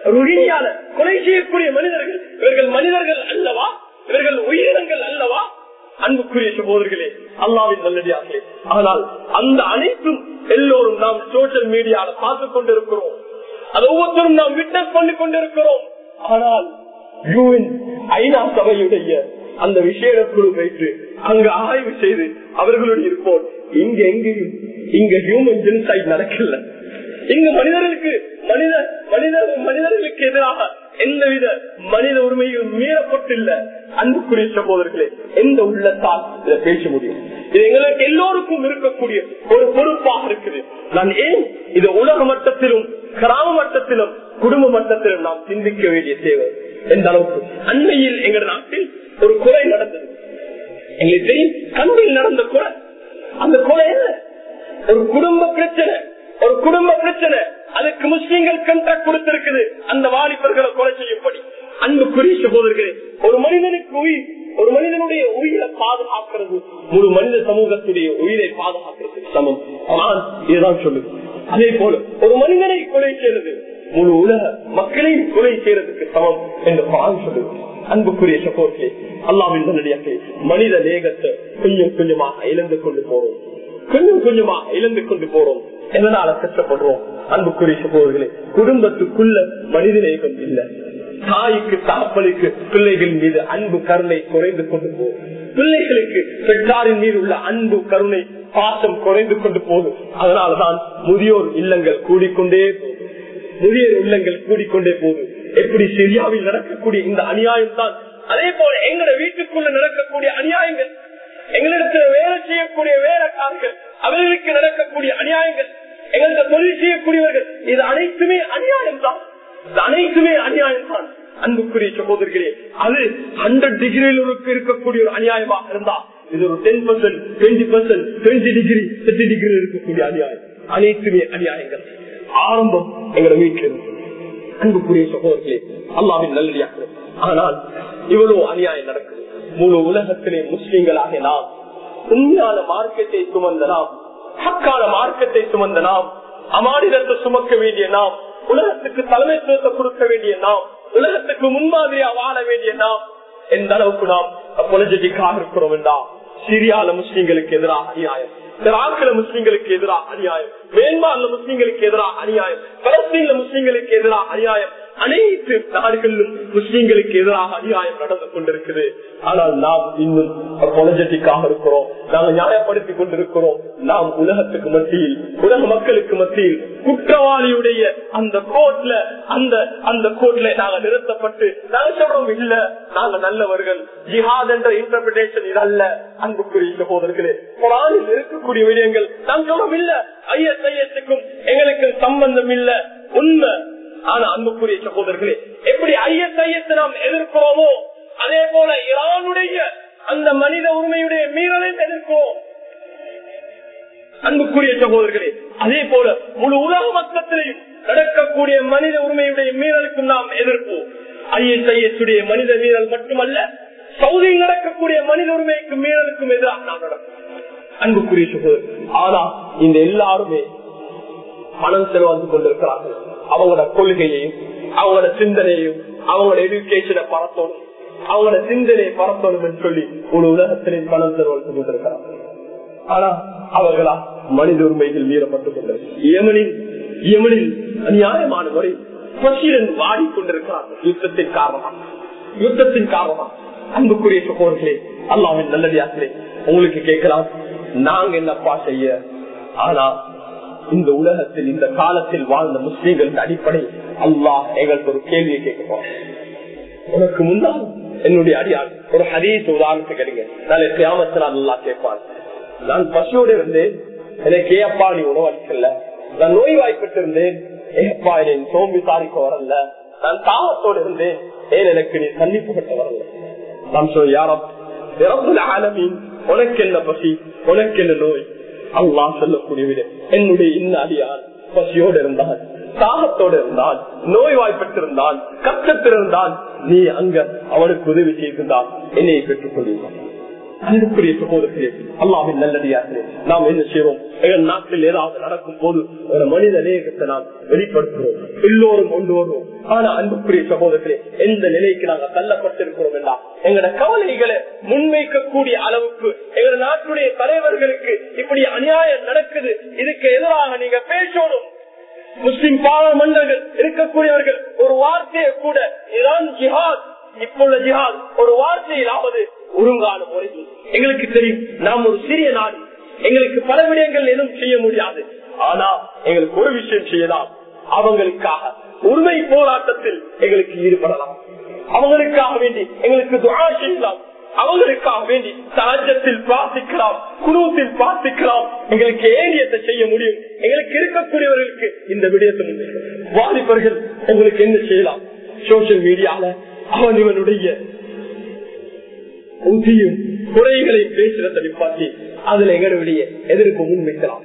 ருகிணியால கொலை செய்யக்கூடிய மனிதர்கள், இவர்கள் மனிதர்கள் அல்லவா? இவர்கள் உயிரினங்கள் அல்லவா? அன்புக்குரிய சகோதரர்களே, அல்லாஹ்வின் நல்லடியார்களே, ஆனால் அந்த அனைத்தும் எல்லோரும் நாம் சோசியல் மீடியால பார்த்துக் கொண்டிருக்கிறோம். அது ஒவ்வொருத்தரும் நாம் விட்னஸ் பண்ணி கொண்டிருக்கிறோம். ஆனால் ஐநா சபையுடைய அந்த விஷய குழு வைத்து அங்கு ஆய்வு செய்து அவர்களுடைய ரிப்போர்ட் இங்க எங்கேயும் இங்க ஹியூமன் ஜெனோசைட் நடக்கல. இங்கு மனிதர்களுக்கு எதிராக எந்தவித மனித உரிமையும் மீறப்பட்டில்ல. அன்புக்குரிய சகோதரர்களே, எந்த உள்ளத்தால் இதை பேச முடியும்? இது எங்களுக்கு எல்லோருக்கும் இருக்கக்கூடிய ஒரு பொறுப்பாக இருக்குது. நான் ஏன் இது உலக மட்டத்திலும் கிராம மட்டத்திலும் குடும்ப மட்டத்திலும் நாம் சிந்திக்க வேண்டிய தேவை. எந்த அளவுக்கு அண்மையில் எங்கள் நாட்டில் ஒரு கொலை நடந்தது. எங்களுக்கு தெரியும், கண்ணில் நடந்த கொலை. அந்த கொலை என்ன? ஒரு குடும்ப பிரச்சனை. ஒரு குடும்ப பிரச்சனை. அதுக்கு முஸ்லிம்கள் கண்ட்ராக்ட் கொடுத்திருக்குது அந்த வாலிபர்களை கொலை செய்யும்படி. அன்புக்குரிய சகோதரர்களே, ஒரு மனிதனுக்கு உயிர், ஒரு மனிதனுடைய உயிரை பாதுகாக்கிறது முழு மனித சமூகத்துடைய உயிரை பாதுகாக்கிறது சமம். ஆனால் இதுதான் சொல்லுது. அதே போல ஒரு மனிதனை கொலை செய்யறது முழு உலக மக்களையும் கொலை செய்யறதுக்கு சமம் என்று குர்ஆன் சொல்லுது. அன்புக்குரிய சகோதரர்களே, அல்லாஹ்வின் நல்லடியார்களே, மனித நேகத்தை கொஞ்சம் கொஞ்சமாக இழந்து கொண்டு போறோம். கொஞ்சம் கொஞ்சமாக இழந்து கொண்டு போறோம். எதனால கஷ்டப்படுறோம்? அன்புக்குரிய சகோதரர்களே, குடும்பத்துக்குள்ள மனித நேகம் இல்ல. தாய்க்கு தாப்பலுக்கு பிள்ளைகள் மீது அன்பு கருணை குறைந்து கொண்டு போகும். பிள்ளைகளுக்கு பெற்றாரின் மீது உள்ள அன்பு கருணை பாசம் குறைந்து கொண்டு போகும். அதனாலதான் முதியோர் இல்லங்கள் கூடிக்கொண்டே போகும். முதியோர் இல்லங்கள் கூடிக்கொண்டே போகும். எப்படி சிரியாவில் நடக்கக்கூடிய இந்த அநியாயம் தான் அதே போல எங்களோட வீட்டுக்குள்ள நடக்கக்கூடிய அநியாயங்கள், எங்களிடத்தில் வேலை செய்யக்கூடிய வேலைக்காரர்கள் அவர்களுக்கு நடக்கக்கூடிய அநியாயங்கள், எங்களுக்கு தொழில் செய்யக்கூடியவர்கள், இது அனைத்துமே அநியாயம் தான். அனைத்துமே அநியாயம் தான். அன்புக்குரிய சகோதரர்களே, அது 100 டிகிரியில் இருக்கக்கூடிய ஒரு அநியாயமாக இருந்தா இது ஒரு 10%, 20%, 20 டிகிரி 30 டிகிரி இருக்கக்கூடிய அநியாயம். அனைத்துமே அநியாயங்கள். ஆரம்பம் எங்களோட வீட்டில் இருக்கு. அன்புக்குரிய சகோதரர்களே, அல்லாஹ்வின் நல்லடியார்களே, ஆனால் இவ்வளவு அநியாயம் நடக்குது. முழு உலகத்திலே முஸ்லிம்களாக நாம் உண்மையான மார்க்கத்தை சுமந்த நாம், ஹக்கான மார்க்கத்தை சுமந்த நாம், அமானிதத்தை சுமக்க வேண்டிய நாம், உலகத்துக்கு தலைமைத்துவத்தை கொடுக்க வேண்டிய நாம், உலகத்துக்கு முன்மாதிரியா வாழ வேண்டிய நாம், எந்த அளவுக்கு நாம் பொலிட்டிக்காக இருக்கிறோம் என்றா சிரியால முஸ்லிம்களுக்கு எதிராக அநியாயம், ஈராக்ல முஸ்லிம்களுக்கு எதிராக அநியாயம், மியான்மர்ல முஸ்லிம்களுக்கு எதிராக அநியாயம், பலஸ்தீன்ல முஸ்லிம்களுக்கு எதிராக அநியாயம், அனைத்து நாடுகளிலும் முஸ்லிம்களுக்கு எதிராக அநியாயம் நடந்து கொண்டிருக்குது. ஆனால் நாம் இன்னும் பொலிட்டிக்காக இருக்கிறோம். நாங்கள் நியாயப்படுத்தி கொண்டிருக்கிறோம். நாம் உலகத்துக்கு மத்தியில், உலக மக்களுக்கு மத்தியில் குற்றவாளியுடைய அந்த கோட்ல அந்த கோட்ல நாங்கள் நிறுத்தப்பட்டு நாங்கள் சொல்றோம், இல்ல நாங்கள் நல்லவர்கள், ஜிஹாத் என்ற இன்டர்பிரேஷன் இதல்ல. அன்புக்குரிய சகோதரர்களே, குர்ஆனில் இருக்கக்கூடிய விடயங்கள் நாம் சொல்றோம், இல்ல ஐஎஸ்ஐஎஸ்க்கும் எங்களுக்கு சம்பந்தம் இல்ல, உண்மை. ஆனா அன்புக்குரிய சகோதரர்களே, எப்படி ஐஎஸ்ஐஎஸ் நாம் எதிர்க்கிறோமோ அதே போல ஈரானுடைய அந்த மனித உரிமையுடைய மீறலை எதிர்க்கிறோம். அன்புக்குரிய சகோதரர்களே, அதே போல முழு உலக மக்களிலும் நடக்கக்கூடிய மனித உரிமையுடைய மீறலுக்கும் நாம் எதிர்ப்போம். ஐஎஸ்ஐஎஸ் உடைய மனித மீறல் மட்டுமல்ல, சவுதியில் நடக்கக்கூடிய மனித உரிமைக்கு மீறலுக்கும் எதிராக நாம் நடக்கும். அன்புக்குரிய சகோதரர், ஆனா இந்த எல்லாருமே பணம் செலவாந்து கொண்டிருக்கிறார்கள். அவங்களோட கொள்கையையும் அவங்களோட சிந்தனையும் அவங்களோட எஜுகேஷனை பரத்தணும், அவங்களோட சிந்தனையை பரத்தணும் சொல்லி ஒரு உலகத்திலே பணம் செலவழித்து கொண்டிருக்கிறார்கள். ஆனா அவர்களா மனித உரிமைகள் மீறப்பட்டுக் கொண்டிருக்கிறார். யமனில் அநியாயமான முறை பசிரன் வாடிக்கொண்டிருக்கிறார்கள் யுத்தத்தின் காரணமாக. அன்புக்குரிய சகோதரர்களே, அல்லாஹ்வின் நல்லடியார்களே, உங்களுக்கு கேட்கலாம், நாங்க என்னப்பா செய்ய? ஆனா இந்த உலகத்தில் இந்த காலத்தில் வாழ்ந்த முஸ்லீம்களின் அடிப்படை அல்லாஹ் எங்களுக்கு ஒரு கேள்வியை கேட்க. உனக்கு முன்னால் என்னுடைய அடியாள் ஒரு ஹதீஸ் உதாரணத்துக்கு எடுங்க. நாளை கியாமத்தில் அல்லாஹ் கேட்பான், நான் பசியோடு இருந்தேன், எனக்கு ஏப்பா நீ உணவு அளிக்கல. நான் நோய்வாய்ப்பட்டு இருந்தேன், ஏப்பா என்னை சோம்பி சாரிக்க வரல. நான் தாகத்தோடு இருந்தேன், ஏன் எனக்கு நீ சந்திப்புப்பட்ட வரல. நான் சொல்ல யாரும் உனக்கு என்ன பசி, உனக்கு என்ன நோய்? அல்லாஹ் சொல்லக்கூடிய விட என்னுடைய இன்னடியார் பசியோடு இருந்தால், தாகத்தோடு இருந்தால், நோய்வாய்ப்பட்டிருந்தால், கஷ்டத்திருந்தால், நீ அங்க அவனுக்கு உதவி செய்திருந்தால் என்னை பெற்றுக் கொள்வான். அன்புக்குரிய சகோதரர்களே, அல்லாஹ்வின் நல்லடியார்களே, நாம் என்ன செய்வோம்? எங்கள் நாட்டில் ஏதாவது நடக்கும் போது ஒரு மனித நேயத்தை நாம் வெளிப்படுத்துவோம், எல்லோரும் கொண்டு வருவோம். ஆனா அன்புக்குரிய சகோதரர்களே, எந்த நிலைக்கு நாங்கள் தள்ளப்பட்டிருக்கிறோம் என்றால் எங்களோட கவலைகளை முன்வைக்கக்கூடிய அளவுக்கு எங்கள் நாட்டுடைய தலைவர்களுக்கு இப்படி அநியாயம் நடக்குது, இதுக்கு எதிராக நீங்க பேசணும். முஸ்லிம் பாராளுமன்றங்கள் இருக்கக்கூடியவர்கள் ஒரு வார்த்தையை கூட இதான் ஜிஹாத், இப்போது ஜிஹாத் ஒரு வார்த்தையிலாவது ஒழுங்கான முறையில். எங்களுக்கு தெரியும் நாம் ஒரு சிறிய நாடு, எங்களுக்கு பல விடயங்கள் எதுவும் செய்ய முடியாது. ஆனா எங்களுக்கு ஒரு விஷயம் செய்யலாம், அவங்களுக்காக உரிமை போராட்டத்தில் எங்களுக்கு ஈடுபடலாம், அவங்களுக்காக வேண்டி எங்களுக்கு துஆ செய்யலாம், அவங்களுக்காக வேண்டி தஹஜ்ஜத்தில் பிரார்த்திக்கலாம், குனூத்தில் பிரார்த்திக்கலாம். எங்களுக்கு ஏனியத்தை செய்ய முடியும். எங்களுக்கு இருக்கக்கூடியவர்களுக்கு இந்த விடயத்தை வாலிபர்கள் உங்களுக்கு என்ன செய்யலாம்? சோசியல் மீடியால அவன் இவனுடைய குறைகளை பேசுறதை நிப்பாட்டி அதுல எங்களுடைய எதிர்ப்பு முன்வைக்கலாம்,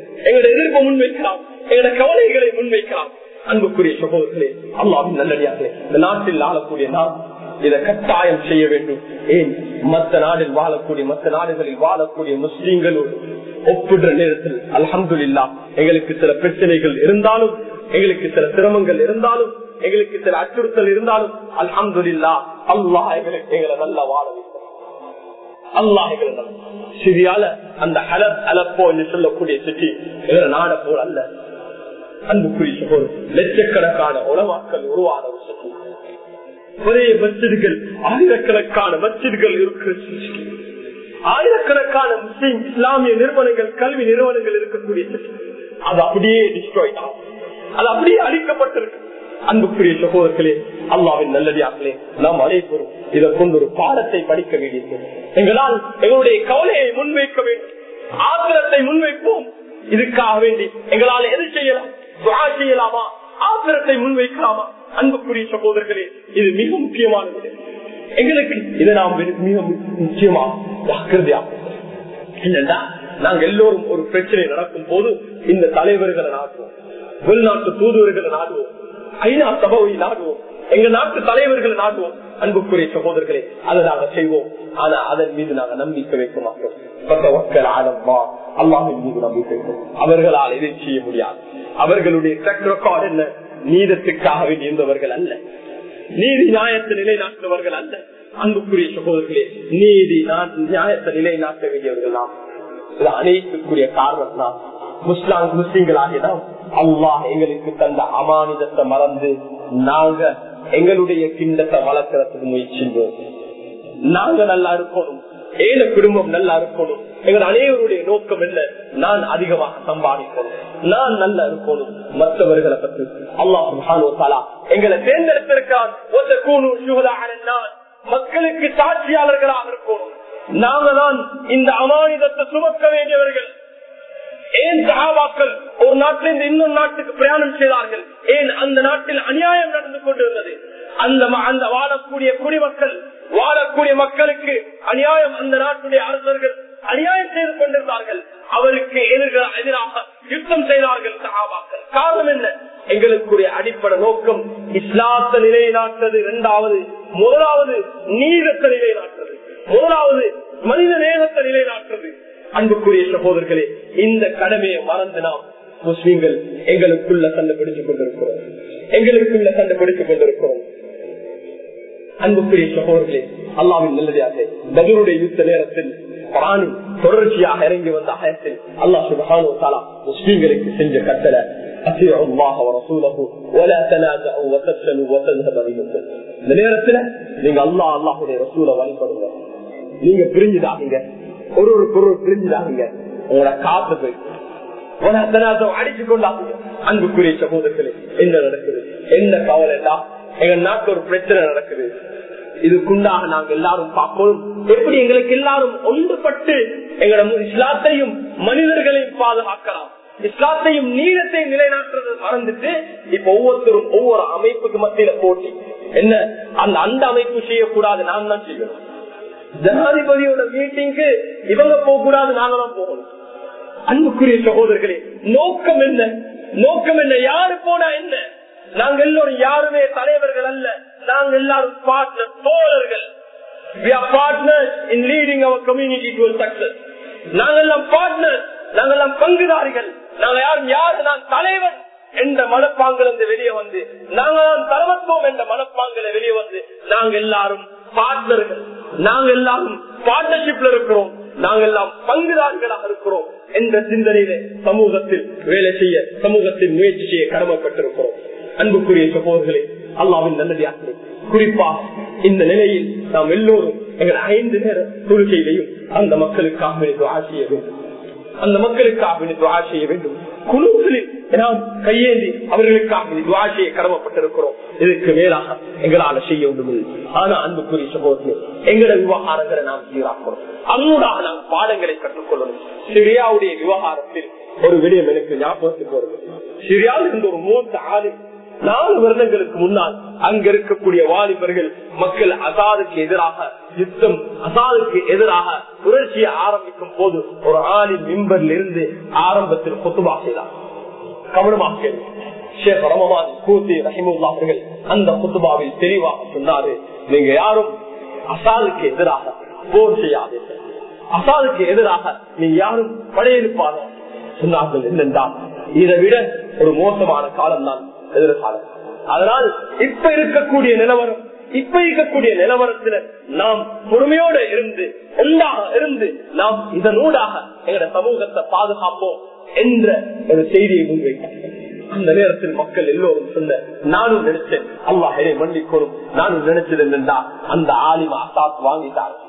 எங்களோட கவலைகளை முன்வைக்கலாம். அன்புக்குரிய சகோதரர்களே, அல்லாஹ்வின் நல்லடியார்களே, இந்த நாட்டில் ஆளக்கூடிய நாம் இதை கட்டாயம் செய்ய வேண்டும். ஏன் மற்ற நாடுகளில் வாழக்கூடிய முஸ்லீம்களோடு ஒப்பிடுற நேரத்தில் அல்ஹம்துலில்லாஹ் எங்களுக்கு சில பிரச்சனைகள் இருந்தாலும், எங்களுக்கு சில சிரமங்கள் இருந்தாலும், எங்களுக்கு சில அச்சுறுத்தல் இருந்தாலும் அல்ஹம்துலில்லாஹ் அல்லாஹ் எங்களை நல்லா வாழ வைக்கிறார். அல்லாஹ் சிரியால அந்த அலப்போ என்று சொல்லக்கூடிய சிட்டி எங்களை நாட போல் அல்ல. அன்புக்குரிய சகோதரர், லட்சக்கணக்கான உலமாக்கள் உருவான ஒரு சிட்டி, ஒரே மஸ்ஜிதுகள், ஆயிரக்கணக்கான மஸ்ஜிதுகள் இருக்கிற, ஆயிரக்கணக்கான முஸ்லிம் இஸ்லாமிய நிறுவனங்கள், கல்வி நிறுவனங்கள் இருக்கக்கூடிய சிட்டி, அது அப்படியே டிஸ்ட்ராய் ஆகும், அது அப்படியே அழிக்கப்பட்டிருக்கு. அன்புக்குரிய சகோதரர்களே, அல்லாஹ்வின் நல்லடியார்களே, நாம் அனைவரும் இதை கொண்டு ஒரு பாடத்தை படிக்க வேண்டியது. எங்களால் எங்களுடைய கவலையை முன்வைக்க வேண்டும், ஆத்திரத்தை முன்வைப்போம். இதுக்காக வேண்டி எங்களால் எது செய்யலாம்? துஆ செய்யலாமா? ஆத்திரத்தை முன்வைக்கலாமா? அன்புக்குரிய சகோதரர்களே, இது மிக முக்கியமானது. எங்களுக்கு இதை நாம் மிக முக்கியமா ஜாக்கிரதையா என்னன்னா, நாங்க எல்லோரும் ஒரு பிரச்சனை நடக்கும் போது இந்த தலைவர்களை நாடுவோம், வெளிநாட்டு தூதுவர்களை நாடுவோம், ஐநா சபையை நாடுவோம், எங்க நாட்டு தலைவர்களை நாடுவோம். அன்புக்குரிய சகோதரர்களே, அதை நாங்க செய்வோம். ஆனா அதன் மீது நாங்க நம்பிக்கை வைக்க மாட்டோம். அல்லாஹ்வின் மீது நம்பிக்கை வைக்கும். அவர்களால் எதை செய்ய முடியாது. அவர்களுடைய ட்ராக் ரெக்கார்ட் என்ன? நீதத்துக்காக வேண்டியவர்கள் அல்ல, நீதி நியாயத்தை நிலைநாட்டுவர்கள் அல்ல. அன்புக்குரிய சகோதரர்களே, நீதி நியாயத்தை நிலைநாட்ட வேண்டியவர்கள் தான். அனைத்துக்குரிய காரணம் தான் முஸ்லிம்களாகிய நாம் அல்லாஹ் எங்களுக்கு தந்த அமானிதத்தை மறந்து நாங்க எங்களுடைய கிண்டத்தை வளர்க்கறதுக்கு முயற்சிக்கிறோம். நாங்க நல்லா இருக்கணும், ஏழை குடும்பம் நல்லா இருக்கணும். எங்கள் அனைவருடைய நோக்கம் என்ன? நான் அதிகமாக சம்பாதிக்கணும், நான் நல்லா இருக்கணும். மற்றவர்களை பற்றி அல்லாஹ் சுப்ஹானஹு வ தஆலா எங்களை தேர்ந்தெடுத்திருக்கான். மக்களுக்கு சாட்சியாளர்களாக இருக்கணும். நாங்க தான் இந்த அமானிதத்தை சுமக்க வேண்டியவர்கள். ஏன் சஹாபாக்கள் ஒரு நாட்டிலிருந்து இன்னொரு நாட்டுக்கு பிரயாணம் செய்தார்கள்? ஏன் அந்த நாட்டில் அநியாயம் நடந்து கொண்டிருந்தது. அந்த வாழக்கூடிய குடிமக்கள், வாழக்கூடிய மக்களுக்கு அநியாயம், அந்த நாட்டுடைய அரசர்கள் அநியாயம் செய்து கொண்டிருந்தார்கள். அவருக்கு எதிராக யுத்தம் செய்தார்கள் சஹாபாக்கள். காரணம் என்ன? எங்களுக்குரிய அடிப்படை நோக்கம் இஸ்லாத்தை நிலைநாட்டுறது, முதலாவது நீதத்தை நிலைநாட்டுறது, முதலாவது மனித நேயத்தை நிலைநாட்டுறது. அன்புக்குரிய சகோதரர்களே, இந்த கடமையை மறந்து நாம் முஸ்லிம்கள் எங்களுக்குள்ள சண்டை பிடித்துக் கொண்டிருக்கிறோம். அன்புக்குரிய சகோதரர்களே, அல்லாஹ்வின் நல்லடியார்களே, பத்ருடைய யுத்த நேரத்தில் குர்ஆனில் தொடர்ச்சியாக இறங்கி வந்த ஆயத்தில் அல்லாஹ் சுப்ஹானஹு வ தஆலா முஸ்லிம்களுக்கு செஞ்ச கட்டளை அத்தீஉ அல்லாஹ வ ரசூலஹு வ லா தனாஸஉ வ தஃஷலு வ தذهب ரீஹுக்கும். இந்த நேரத்துல நீங்க அல்லாஹ்வுடைய ரசூலை வழிபடுங்க, நீங்க பிரிஞ்சுடாதீங்க, ஒரு பொருள் பிரிஞ்சுடாதீங்க, உங்களோட காத்து போயிட்டு அடிச்சு கொண்டாங்க. அன்புக்குரிய சகோதரர்களே, என்ன நடக்குது? என்ன கவலைடா? எங்க நாட்டு ஒரு பிரச்சனை நடக்குது. இதுக்குண்டாக நாங்க எல்லாரும் பார்க்கணும். எப்படி எங்களுக்கு எல்லாரும் ஒன்றுபட்டு எங்களோட இஸ்லாத்தையும் மனிதர்களையும் பாதுகாக்கலாம், இஸ்லாத்தையும் நீதத்தையும் நிலைநாட்டுறது மறந்துட்டு இப்ப ஒவ்வொருத்தரும் ஒவ்வொரு அமைப்புக்கு மத்தியில போட்டி. என்ன அந்த அமைப்பு செய்யக்கூடாது, நான் தான் செய்யணும். ஜனாதிபதியோட மீட்டிங்கு இவங்க போக கூடாது, நாங்க தான் போகணும். அன்புக்குரிய சகோதரர்களே, நோக்கம் என்ன? யாரு போனா என்ன? நாங்க எல்லோரும் யாருமே தலைவர்கள் அல்ல, நாங்க எல்லாரும் பார்ட்னர், தோழர்கள். we are partners in leading our community to a success. நாங்கெல்லாம் பார்ட்னர்ஸ், நாங்கெல்லாம் பங்குதாரிகள். நாங்க யாரு நான் தலைவன் என்ற மனப்பாங்கிலிருந்து வெளியே வந்து, நாங்கள் தலைமத்துவம் என்ற மனப்பாங்கில வெளியே வந்து, நாங்க எல்லாரும் பார்ட்னர்கள், நாங்க எல்லாரும் பார்ட்னர்ஷிப்ல இருக்கிறோம், நாங்க எல்லாம் பங்குதாரிகளாக இருக்கிறோம் என்ற சிந்தனையில சமூகத்தில் வேலை செய்ய, சமூகத்தில் முயற்சி செய்ய கடமைப்பட்டிருக்கிறோம். அன்புக்குரிய சகோதரர்களே, அல்லாஹ்வின் நல்லடியார்களே, குறிப்பாக இந்த நிலையில் நாம் எல்லோரும் எங்கள் 5 நேர தொழுகையிலையும் அந்த மக்களுக்காக துஆ செய்ய வேண்டும். அந்த மக்களுக்காக துஆ செய்ய வேண்டும். குழுக்களில் நாம் கையேந்தி அவர்களுக்காக துஆ செய்ய கடமைப்பட்டிருக்கிறோம். இதுக்கு மேலாக எங்களால் செய்ய வேண்டும். ஆனா அன்புக்குரிய சகோதரர்களே, எங்களோட விவகாரங்களை நாம் சீராக்கணும். அதனூடாக நாம் பாடங்களை கற்றுக்கொள்ளணும். சிரியாவுடைய விவகாரத்தில் ஒரு விடயம் எனக்கு ஞாபகத்துக்கு வருது. சிரியாவில் இருந்த ஒரு மூத்த ஆளு 4 வருடங்களுக்கு முன்னால் அங்க இருக்கக்கூடிய வாலிபர்கள் மக்கள் அசாதுக்கு எதிராக யுத்தம், அசாதுக்கு எதிராக புரட்சியை ஆரம்பிக்கும் போது ஒரு ஆளின் மிம்பரில் இருந்து ஆரம்பத்தில் குத்துபா செய்தார். கவனமாக ஷேக் ரமலான் கூத்தி ரஹிமுல்லா அவர்கள் அந்த குத்துபாவில் தெளிவாக சொன்னாரு, நீங்க யாரும் அசாதுக்கு எதிராக போர் செய்யாதீர்கள், அசாதுக்கு எதிராக நீங்க யாரும் படையெடுப்பாத சொன்னார்கள். என்னென்றால் இதை விட ஒரு மோசமான காலம் தான் எதிர்காலம். அதனால் இப்ப இருக்கக்கூடிய நிலவரத்துல நாம் பொறுமையோடு இருந்து ஒன்றாக இருந்து நாம் இதனூடாக எங்களோட சமூகத்தை பாதுகாப்போம் என்ற ஒரு செய்தியை முன்வைத்தார்கள். அந்த நேரத்தில் மக்கள் எல்லோரும் சொன்ன, நானும் நினைச்சேன் அல்லாஹ் என்னை மன்னிக்கணும், நானும் நினைச்சது என்னென்றா அந்த ஆலிமா அசாத் வாங்கிட்டார்கள்,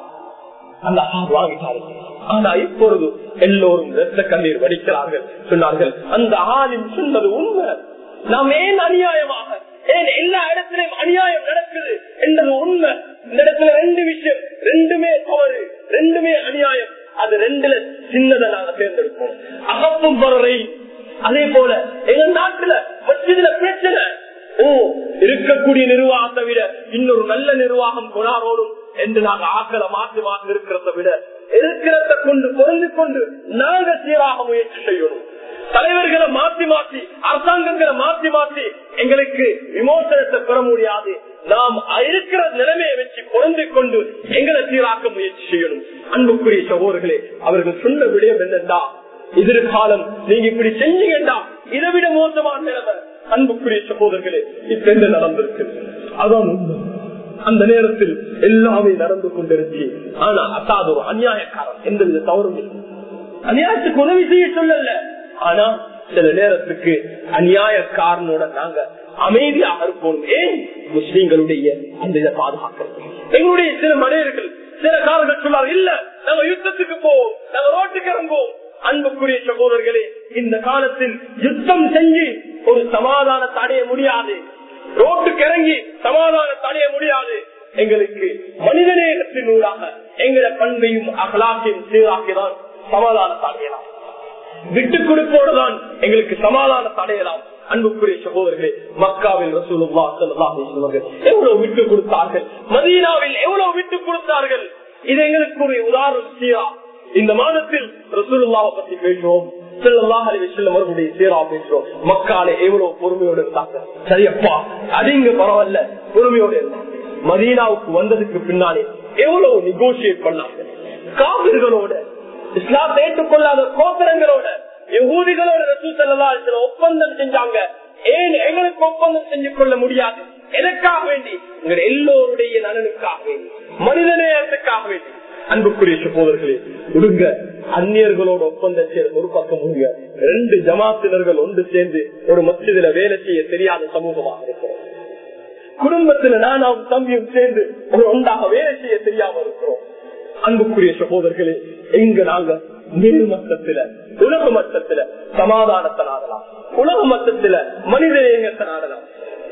அந்த அசாத் வாங்கிட்டார்கள். ஆனா இப்பொழுது எல்லோரும் இரத்த கண்ணீர் வடிக்கிறார்கள். சொன்னார்கள், அந்த ஆலிம் சொன்னது உண்மை, நாம் ஏன் அநியாயமாக, ஏன் எல்லா இடத்திலும் அநியாயம் நடக்குது என்றது உண்மை. இந்த இடத்துல 2 விஷயம், 2மே தவறு, 2மே அநியாயம். அது 2ல சின்னதை நாங்க தேர்ந்தெடுப்போம். அகப்பும் பரரை. அதே போல எங்க நாட்டுல மஸ்ஜிதுல பிரச்சனை, இருக்கக்கூடிய நிர்வாகத்தை விட இன்னொரு நல்ல நிர்வாகம் கொண்டாரோடும் என்று நாங்க ஆக்களை மாற்றி மாற்றி இருக்கிறத விட இருக்கிறத கொண்டு பொருந்து கொண்டு நாங்க சீராக முயற்சி செய்யணும். தலைவர்களை மாற்றி மாற்றி, அரசாங்கங்களை மாற்றி மாற்றி எங்களுக்கு விமோசனத்தை பெற முடியாது. நாம் இருக்கிற நிலைமையை வச்சு பொருந்தி கொண்டு எங்களை சீராக்க முயற்சி செய்யணும். அன்புக்குரிய சகோதரர்களே, அவர்கள் சொன்ன விடயம் என்னென்றா, எதிர்காலம் நீங்க இப்படி செஞ்சீங்கடா இதை விட மோசமான நிலைமை. அன்புக்குரிய சகோதரர்களே, இப்ப என்ன நடந்திருக்கு? அதான் உண்மை. அந்த நேரத்தில் எல்லாமே நடந்து கொண்டிருச்சு. ஆனா அசாது ஒரு அநியாயக்காரன், எந்தவித தவறும் இல்லை, அநியாயத்துக்கு உதவி செய்ய சொல்லல. ஆனா சில நேரத்துக்கு அநியாயக்காரனோட நாங்க அமைதியாக இருப்போம். ஏன்? முஸ்லீம்களுடைய அந்த இதை பாதுகாக்கிறது. எங்களுடைய சில மனிதர்கள் சில காலங்கள் சொல்லார், இல்ல நாங்க யுத்தத்துக்கு போவோம், நாங்க ரோட்டுக்கு இறங்குவோம். அன்புக்குரிய சகோதரர்களே, இந்த காலத்தில் யுத்தம் செஞ்சு ஒரு சமாதானத்தை அடைய முடியாது, ரோட்டுக்கு இறங்கி சமாதானத்தை அடைய முடியாது. எங்களுக்கு மனிதநேயத்தின் ஊடாக எங்களை பண்பையும் அகலாக்கையும் சீராக்கிதான் சமாதானத்தை அடையலாம். விட்டுக் கொடுப்போடுதான் எங்களுக்கு சமாதானத்தை அடையலாம். அன்புக்குரிய சகோதரர்களே, மக்காவில் ரசூலுல்லாஹ் ஸல்லல்லாஹு அலைஹி வஸல்லம் எவ்வளவு விட்டு கொடுத்தார்கள், மதீனாவில் எவ்வளவு விட்டு கொடுத்தார்கள். இது எங்களுக்கு ஒரு உதாரணம். சீரா இந்த மாதத்தில் ரசூலுல்லாஹ் பத்தி பேசுவோம், ஸல்லல்லாஹு அலைஹி வஸல்லம் அவர்களுடைய சீரா பேசுவோம். மக்காலே எவ்வளவு பொறுமையோடு இருந்தாங்க. சரியப்பா, அது இங்க பரவாயில்ல, பொறுமையோடு இருந்தாங்க. மதீனாவுக்கு வந்ததுக்கு பின்னாலே எவ்வளவு நெகோசியேட் பண்ணாங்க காபிர்களோட, இஸ்லாத்தை ஏற்றுக்கொள்ளாத கோபுரங்களோட, யகூதிகளோட ரசூல் ஸல்லல்லாஹு அலைஹி வஸல்லம் ஒப்பந்தம் செஞ்சாங்க. ஏன் எங்களுக்கு ஒப்பந்தம் செஞ்சு கொள்ள முடியாது? எதற்காக வேண்டி? உங்க எல்லோருடைய நலனுக்காக வேண்டி, மனிதநேயத்துக்காக வேண்டி. அன்புக்குரிய சகோதரர்களே, விடுங்க, அந்நியர்களோட ஒப்பந்தம் செய்ய ஒரு பக்கம் முடிய, 2 ஜமாத்தினர்கள் ஒன்று சேர்ந்து ஒரு மஸ்ஜிதுல வேலை செய்ய தெரியாத சமூகமாக இருக்கிறோம். குடும்பத்துல நானும் தம்பியும் சேர்ந்து ஒரு ஒன்றாக வேலை செய்ய தெரியாம இருக்கிறோம். அன்புக்குரிய சகோதரர்களே, எங்க நாங்க மேல் மட்டத்துல, உலக மட்டத்துல சமாதானத்தை நாடலாம், உலக மட்டத்துல மனித நேயத்தை நாடலாம்.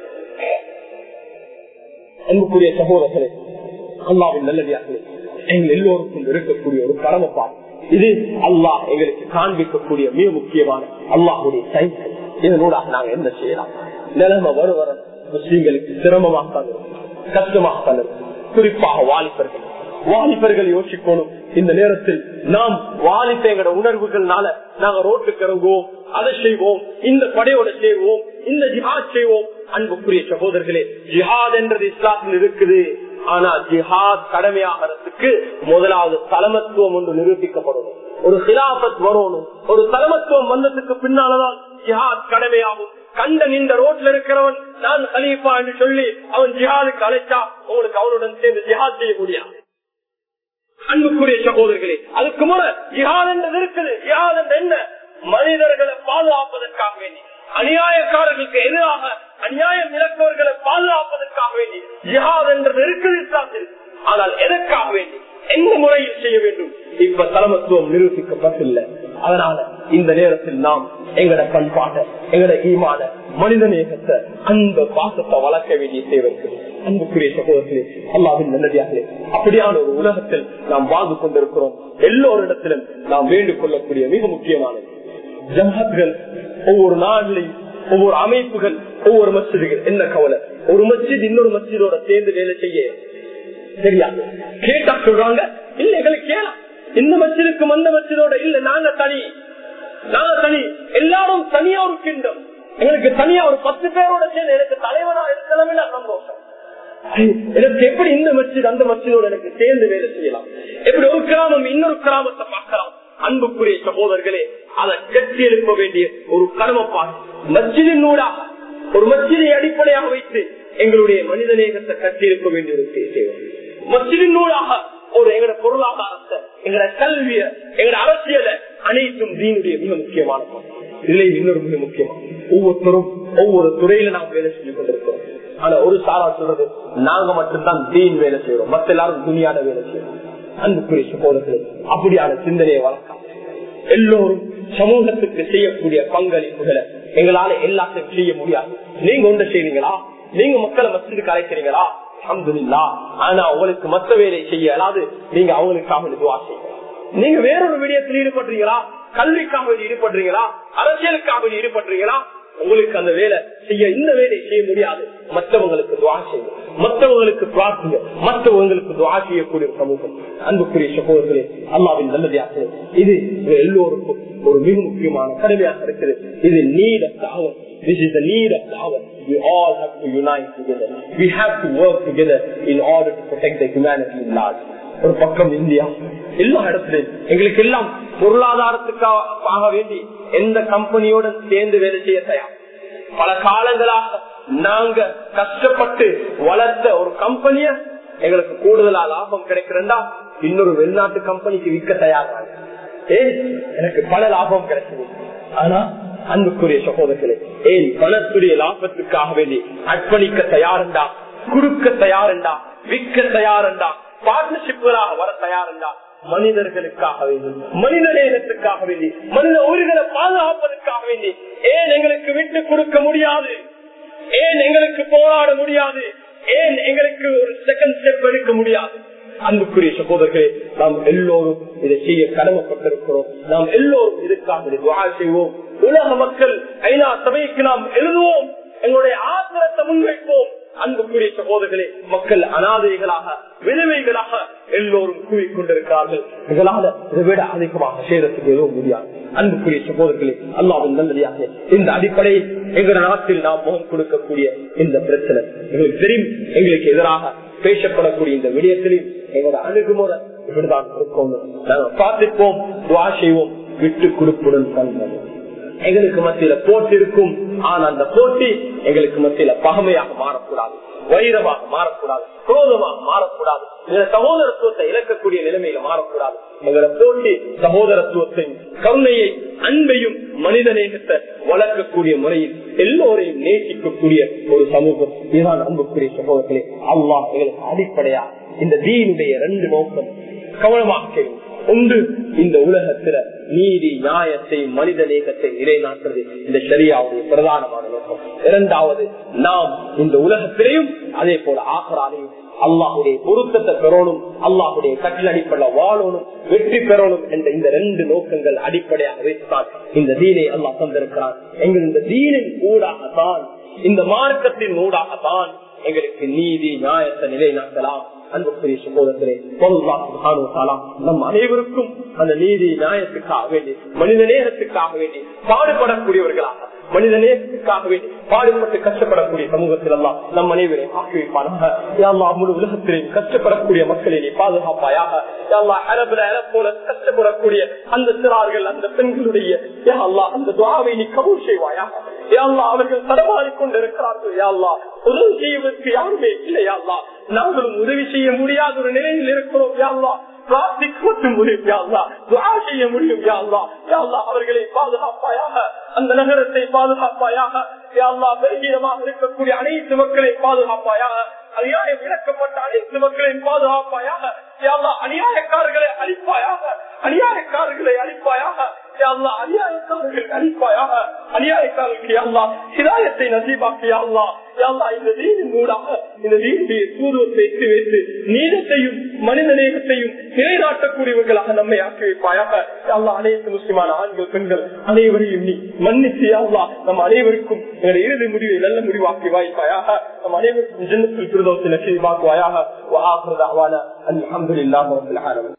அன்புக்குரிய சகோதரர்களே, அல்லாஹ்வின் நல்லடியார்களே, எங்கள் எல்லோருக்கும் இருக்கக்கூடிய ஒரு கடமைப்பாடு இது. அல்லாஹ் எங்களுக்கு காண்பிக்கக்கூடிய மிக முக்கியமான அல்லாஹ்வுடைய சைக்கிள். இதனூடாக நாங்க என்ன செய்யலாம்? நிலைமை வருவர முஸ்லீம்களுக்கு சிரமமாக கஷ்டமாக குறிப்பாக வாலிபர்கள் யோசிக்கணும். இந்த நேரத்தில் நாம் வாலிபங்களோட உணர்வுகள்னால நாங்க ரோட்டுக்கு இறங்குவோம், அதை செய்வோம், இந்த படையோட செய்வோம், இந்த ஜிஹாத் செய்வோம். அன்புக்குரிய சகோதரர்களே, ஜிஹாத் என்றது இஸ்லாத்தில் இருக்குது. ஆனா ஜிஹாத் கடமையாகிறதுக்கு முதலாவது தலைமத்துவம் ஒன்று நிரூபிக்கப்படணும். ஒரு ஹிலாபத் வரணும். ஒரு தலைமத்துவம் வந்ததுக்கு பின்னால்தான் ஜிஹாத் கடமையாகும். கண்ட நின்ற ரோட்ல இருக்கிறவன் நான் கலீஃபா என்று சொல்லி அவன் ஜிஹாதுக்கு அழைச்சா உங்களுக்கு அவனுடன் சேர்ந்து ஜிஹாத் செய்ய முடியாது. அன்புக்குரிய சகோதரர்களே, அதுக்கு முறை ஜிஹாத் என்றது இருக்குது. ஜிஹாத் என்று என்ன? மனிதர்களை பாதுகாப்பதற்காக வேண்டி, அநியாயக்காரர்களுக்கு எதிராக அநியாயம் இழப்பவர்களை பாதுகாப்பதற்காக வேண்டி ஜிஹாத் என்றது இருக்குது இஸ்லாத்தில். ஆனால் எதற்காக வேண்டி, எந்த முறையில் செய்ய வேண்டும்? இப்ப தலைமத்துவம் நிரூபிக்கப்பட்டில்லை. அதனால இந்த நேரத்தில் நாம் எங்கட பண்பாட்டை, எங்கட ஈமான, மனித நேசத்தை, அந்த பாசத்தை வளர்க்க வேண்டிய தேவை. அன்புக்குரிய சகோதரர்களே, அல்லாஹ்வின் நல்லடியார்களே, அப்படியான ஒரு உலகத்தில் நாம் வாழ்ந்து கொண்டிருக்கிறோம். எல்லோரிடத்திலும் நாம் வேண்டிக் கொள்ளக்கூடிய மிக முக்கியமானது ஜமாத்கள், ஒவ்வொரு நாட்டிலையும் ஒவ்வொரு அமைப்புகள், ஒவ்வொரு மஸ்ஜிதுகள். என்ன கவலை, ஒரு மஸ்ஜித் இன்னொரு மஸ்ஜிதோட சேர்ந்து வேலை செய்ய தெரியாது. கேட்டா சொல்றாங்க, இல்ல எங்களுக்கு கேளா, இந்த மஸ்ஜிதுக்கும் அந்த மஸ்ஜிதோட இல்ல, நாங்க தனி எல்லாரும் தனியா ஒரு கிண்டம், எங்களுக்கு தனியா ஒரு 10 பேரோட சேர்ந்து எனக்கு தலைவனா இருக்கலாமே சந்தோஷம். எனக்கு எப்படி இந்த மஸ்ஜித் அந்த மஸ்ஜிதோட எனக்கு சேர்ந்து வேலை செய்யலாம்? எப்படி ஒரு கிராமம் இன்னொரு கிராமத்தை பார்க்கலாம்? அன்புக்குரிய சகோதரர்களே, அதை கட்டி எழுப்ப வேண்டிய ஒரு கடமைப்பாடு. மஸ்ஜிதின் ஊடாக, ஒரு மஸ்ஜிதை அடிப்படையாக வைத்து எங்களுடைய மனிதநேகத்தை கட்டி எழுப்ப வேண்டிய ஒரு தேவை. மஸ்ஜிதின் ஊடாக ஒரு எங்களோட பொருளாதாரத்தை, எங்களோட கல்விய, எங்களோட அரசியலை அனைத்தும் தீனுடைய மிக முக்கியமான இதுல இன்னொரு மிக முக்கியமான, ஒவ்வொருத்தரும் ஒவ்வொரு துறையில நாம் வேலை செஞ்சு கொண்டிருக்கிறோம். ஆனா ஒரு சாரா சொல்றது, நாங்க மட்டும்தான் தீன் வேலை செய்யறோம், மற்ற எல்லாரும் துணியான வேலை செய்யறோம். அன்புக்குரிய சகோதரர்களே, அப்படியான சிந்தனையை வளர்க்கலாம். எல்லோரும் சமூகத்துக்கு செய்யக்கூடிய பங்களிப்புகளை எங்களால எல்லாத்தையும் செய்ய முடியாது. நீங்க ஒன்று செய்வீங்களா? நீங்க மக்களை மஸ்ஜிதுக்கு அழைக்கிறீங்களா? அல்ஹம்துலில்லாஹ். ஆனா உங்களுக்கு மற்ற வேலை செய்ய அல்லாது நீங்க அவங்களுக்காக துஆ செய்யுங்க. நீங்க வேறொரு விடயத்தில் ஈடுபடுறீங்களா? கல்விக்காக ஈடுபடுறீங்களா? அரசியலுக்காக ஈடுபடுறீங்களா? உங்களுக்கு அந்த வேலை செய்ய, இந்த வேலையை செய்ய முடியாது. மற்றவங்களுக்கு துஆ செய்யுங்க, மற்றவங்களுக்கு பிரார்த்திங்க, மற்றவங்களுக்கு துஆ செய்யக்கூடிய சமூகம். அன்புக்குரிய சகோதரர்களே, அல்லாஹ்வின் நல்லடியார்களே, இது எல்லோருக்கும் ஒரு மிக முக்கியமான கடமையாக இருக்குது. இது need of da'wah. This is the need of da'wah. We all have to unite together. We have to work together in order to protect the humanity in large. ஒரு பக்கம் இந்தியா, எல்லா இடத்திலும் எங்களுக்கு எல்லாம் பொருளாதாரத்துக்காக வேண்டி எந்த கம்பெனியோட சேர்ந்து வேலை செய்ய தயார். பல காலங்களாக நாங்க கஷ்டப்பட்டு வளர்த்த ஒரு கம்பெனிய எங்களுக்கு கூடுதலா லாபம் கிடைக்கிறா இன்னொரு வெளிநாட்டு கம்பெனிக்கு விற்க தயாராக, எனக்கு பல லாபம் கிடைச்சது. ஆனா அன்புக்குரிய சகோதரர்களே, ஏன் பணத்துடைய லாபத்துக்காக வேண்டி அர்ப்பணிக்க தயாருண்டா, கொடுக்க தயாருண்டா, விற்க தயாருண்டா, பார்ட்னர்ஷிப்களாக வர தயாருண்டா? மனிதர்களுக்காக வேண்டி, மனித நேரத்துக்காக வேண்டி, மனித உயிர்களை பாதுகாப்பதற்காக வேண்டி ஏன் எங்களுக்கு விட்டு கொடுக்க முடியாது? ஏன் எங்களுக்கு போராட முடியாது? ஏன் எங்களுக்கு ஒரு செகண்ட் ஸ்டெப் எடுக்க முடியாது? அன்புக்குரிய சகோதரர்களே, நாம் எல்லோரும் இதை செய்ய கடமைப்பட்டிருக்கிறோம். நாம் எல்லோரும் இதுக்காக துஆ செய்வோம். உலக மக்கள் ஐநா சபைக்கு நாம் எழுதுவோம், எங்களுடைய ஆத்திரத்தை முன்வைப்போம். அன்புக்குரிய சகோதரர்களே, மக்கள் அனாதைகளாக, விதவைகளாக எல்லோரும் கூறிக்கொண்டிருக்கிறார்கள். எங்களால இதை விட அதிகமாக செய்யறதுக்கு எதுவும் முடியாது. அன்புக்குரிய சகோதரர்களே, அல்லாஹ்வின் நல்லடியாக இந்த அடிப்படையில் எங்கள் நாட்டில் நாம் முகம் கொடுக்கக்கூடிய இந்த பிரச்சனை எங்களுக்கு தெரியும். எங்களுக்கு எதிராக பேசப்படக்கூடிய இந்த விடயத்திலும் எங்களோட அணுகுமுறை இப்படிதான் இருக்கும். நாங்கள் பார்த்துப்போம், துஆ செய்வோம், விட்டு கொடுப்புடன் தந்தது. எங்களுக்கு மத்தியில போட்டி இருக்கும். ஆனா அந்த போட்டி எங்களுக்கு மத்தியில பகமையாக மாறக்கூடாது, வைரமாக மாறக்கூடாது, குரோதமாக மாறக்கூடாது, சகோதரத்துவத்தை இழக்கக்கூடிய நிலைமையில மாறக்கூடாது. எங்களோட போட்டி சகோதரத்துவத்தையும், கருணையை, அன்பையும், மனித நேசத்தை வளர்க்கக்கூடிய முறையில் எல்லோரையும் நேசிக்கக்கூடிய ஒரு சமூகம். இதுதான் அன்புக்குரிய சகோதரர்களே, அல்லாஹ் எங்களுக்கு அடிப்படையா இந்த தீனுடைய 2 நோக்கம் கவனமாக ஒன்று, இந்த உலகத்துல நீதி, நியாயத்தை, மனித நேசத்தை நிலைநாட்டுறது இந்த ஷரியாவுடைய பிரதானமான நோக்கம். 2வது, நாம் இந்த உலகத்திலையும் அதே போல ஆகராலையும் அல்லாஹுடைய பொருத்தத்தை பெறணும், அல்லாஹுடைய கட்டில் அடிப்படையில் வாழணும், வெற்றி பெறணும் என்ற இந்த 2 நோக்கங்கள் அடிப்படையாக வைத்தான் இந்த தீனை அல்லாஹ் தந்திருக்கிறான். எங்கள் இந்த தீனின் ஊடாகத்தான், இந்த மார்க்கத்தின் ஊடாகத்தான் எங்களுக்கு நீதி, நியாயத்தை நிலைநாட்டலாம். அன்புக்குரிய சகோதரர்களே, நம் அனைவருக்கும் அந்த நீதி, நியாயத்துக்காக வேண்டி, மனித நேரத்துக்காக வேண்டி பாடுபடக்கூடியவர்களாக, மனித நேசத்துக்காகவே பாடுபட்டு கஷ்டப்படக்கூடிய சமூகத்தில் எல்லாம் நம் அனைவரையும் ஆக்கி வைப்பானாக. யா அல்லாஹ் முழு உலகத்திலையும் கஷ்டப்படக்கூடிய மக்களை நீ பாதுகாப்பாயாக. யா அல்லாஹ் அரபுல போல கஷ்டப்படக்கூடிய அந்த சிறார்கள் அந்த பெண்களுடைய யா அல்லாஹ் அந்த துஆவை நீ கபூல் செய்வாயாக. யா அல்லாஹ் அவர்கள் தடமாறிக் கொண்டிருக்கிறார்கள். யா அல்லாஹ் உதவி செய்வதற்கு யாருமே இல்லை. யா அல்லாஹ் நாங்களும் உதவி செய்ய முடியாத ஒரு நிலையில் இருக்கிறோம். யா அல்லாஹ் செய்ய முடியும். அவர்களை பாதுகாப்பாயாக, அந்த நகரத்தை பாதுகாப்பாயாக. இருக்கக்கூடிய அனைத்து மக்களை பாதுகாப்பாயாக, அநியாயம் இழக்கப்பட்ட அனைத்து மக்களையும் பாதுகாப்பாயாக. அநியாயக்காரர்களை அழிப்பாயாக, அநியாயக்காரர்களை அழிப்பாயாக. அநியாயக்காரர்கள் அழிப்பாயாக, அநியாயக்காரர்களுக்கு அல்லாஹ் ஹிதாயத்தை நசீபாக்கியா அல்லாஹ். இந்த தீனின் மூலமாக இந்த தீனுடைய சூதுவத்தை எட்டி வைத்து நீதத்தையும் மனித நேயத்தையும் நிலைநாட்டக்கூடியவர்களாக நம்மை ஆக்கி வைப்பாயாக. அல்லாஹ் அனைத்து முஸ்லிமான ஆண்கள் பெண்கள் அனைவரையும் நீ மன்னித்து அல்லாஹ் நம் அனைவருக்கும் எங்களுடைய இறுதி முடிவை நல்ல முடிவாக்கி வாய்ப்பாயாக. நம் அனைவருக்கும் ஜன்னத்துல் ஃபிர்தௌஸ் நசீபாக்குவாயாக. வஆகிரு தஅவானா அல்ஹம்துலில்லாஹி ரப்பில் ஆலமீன்.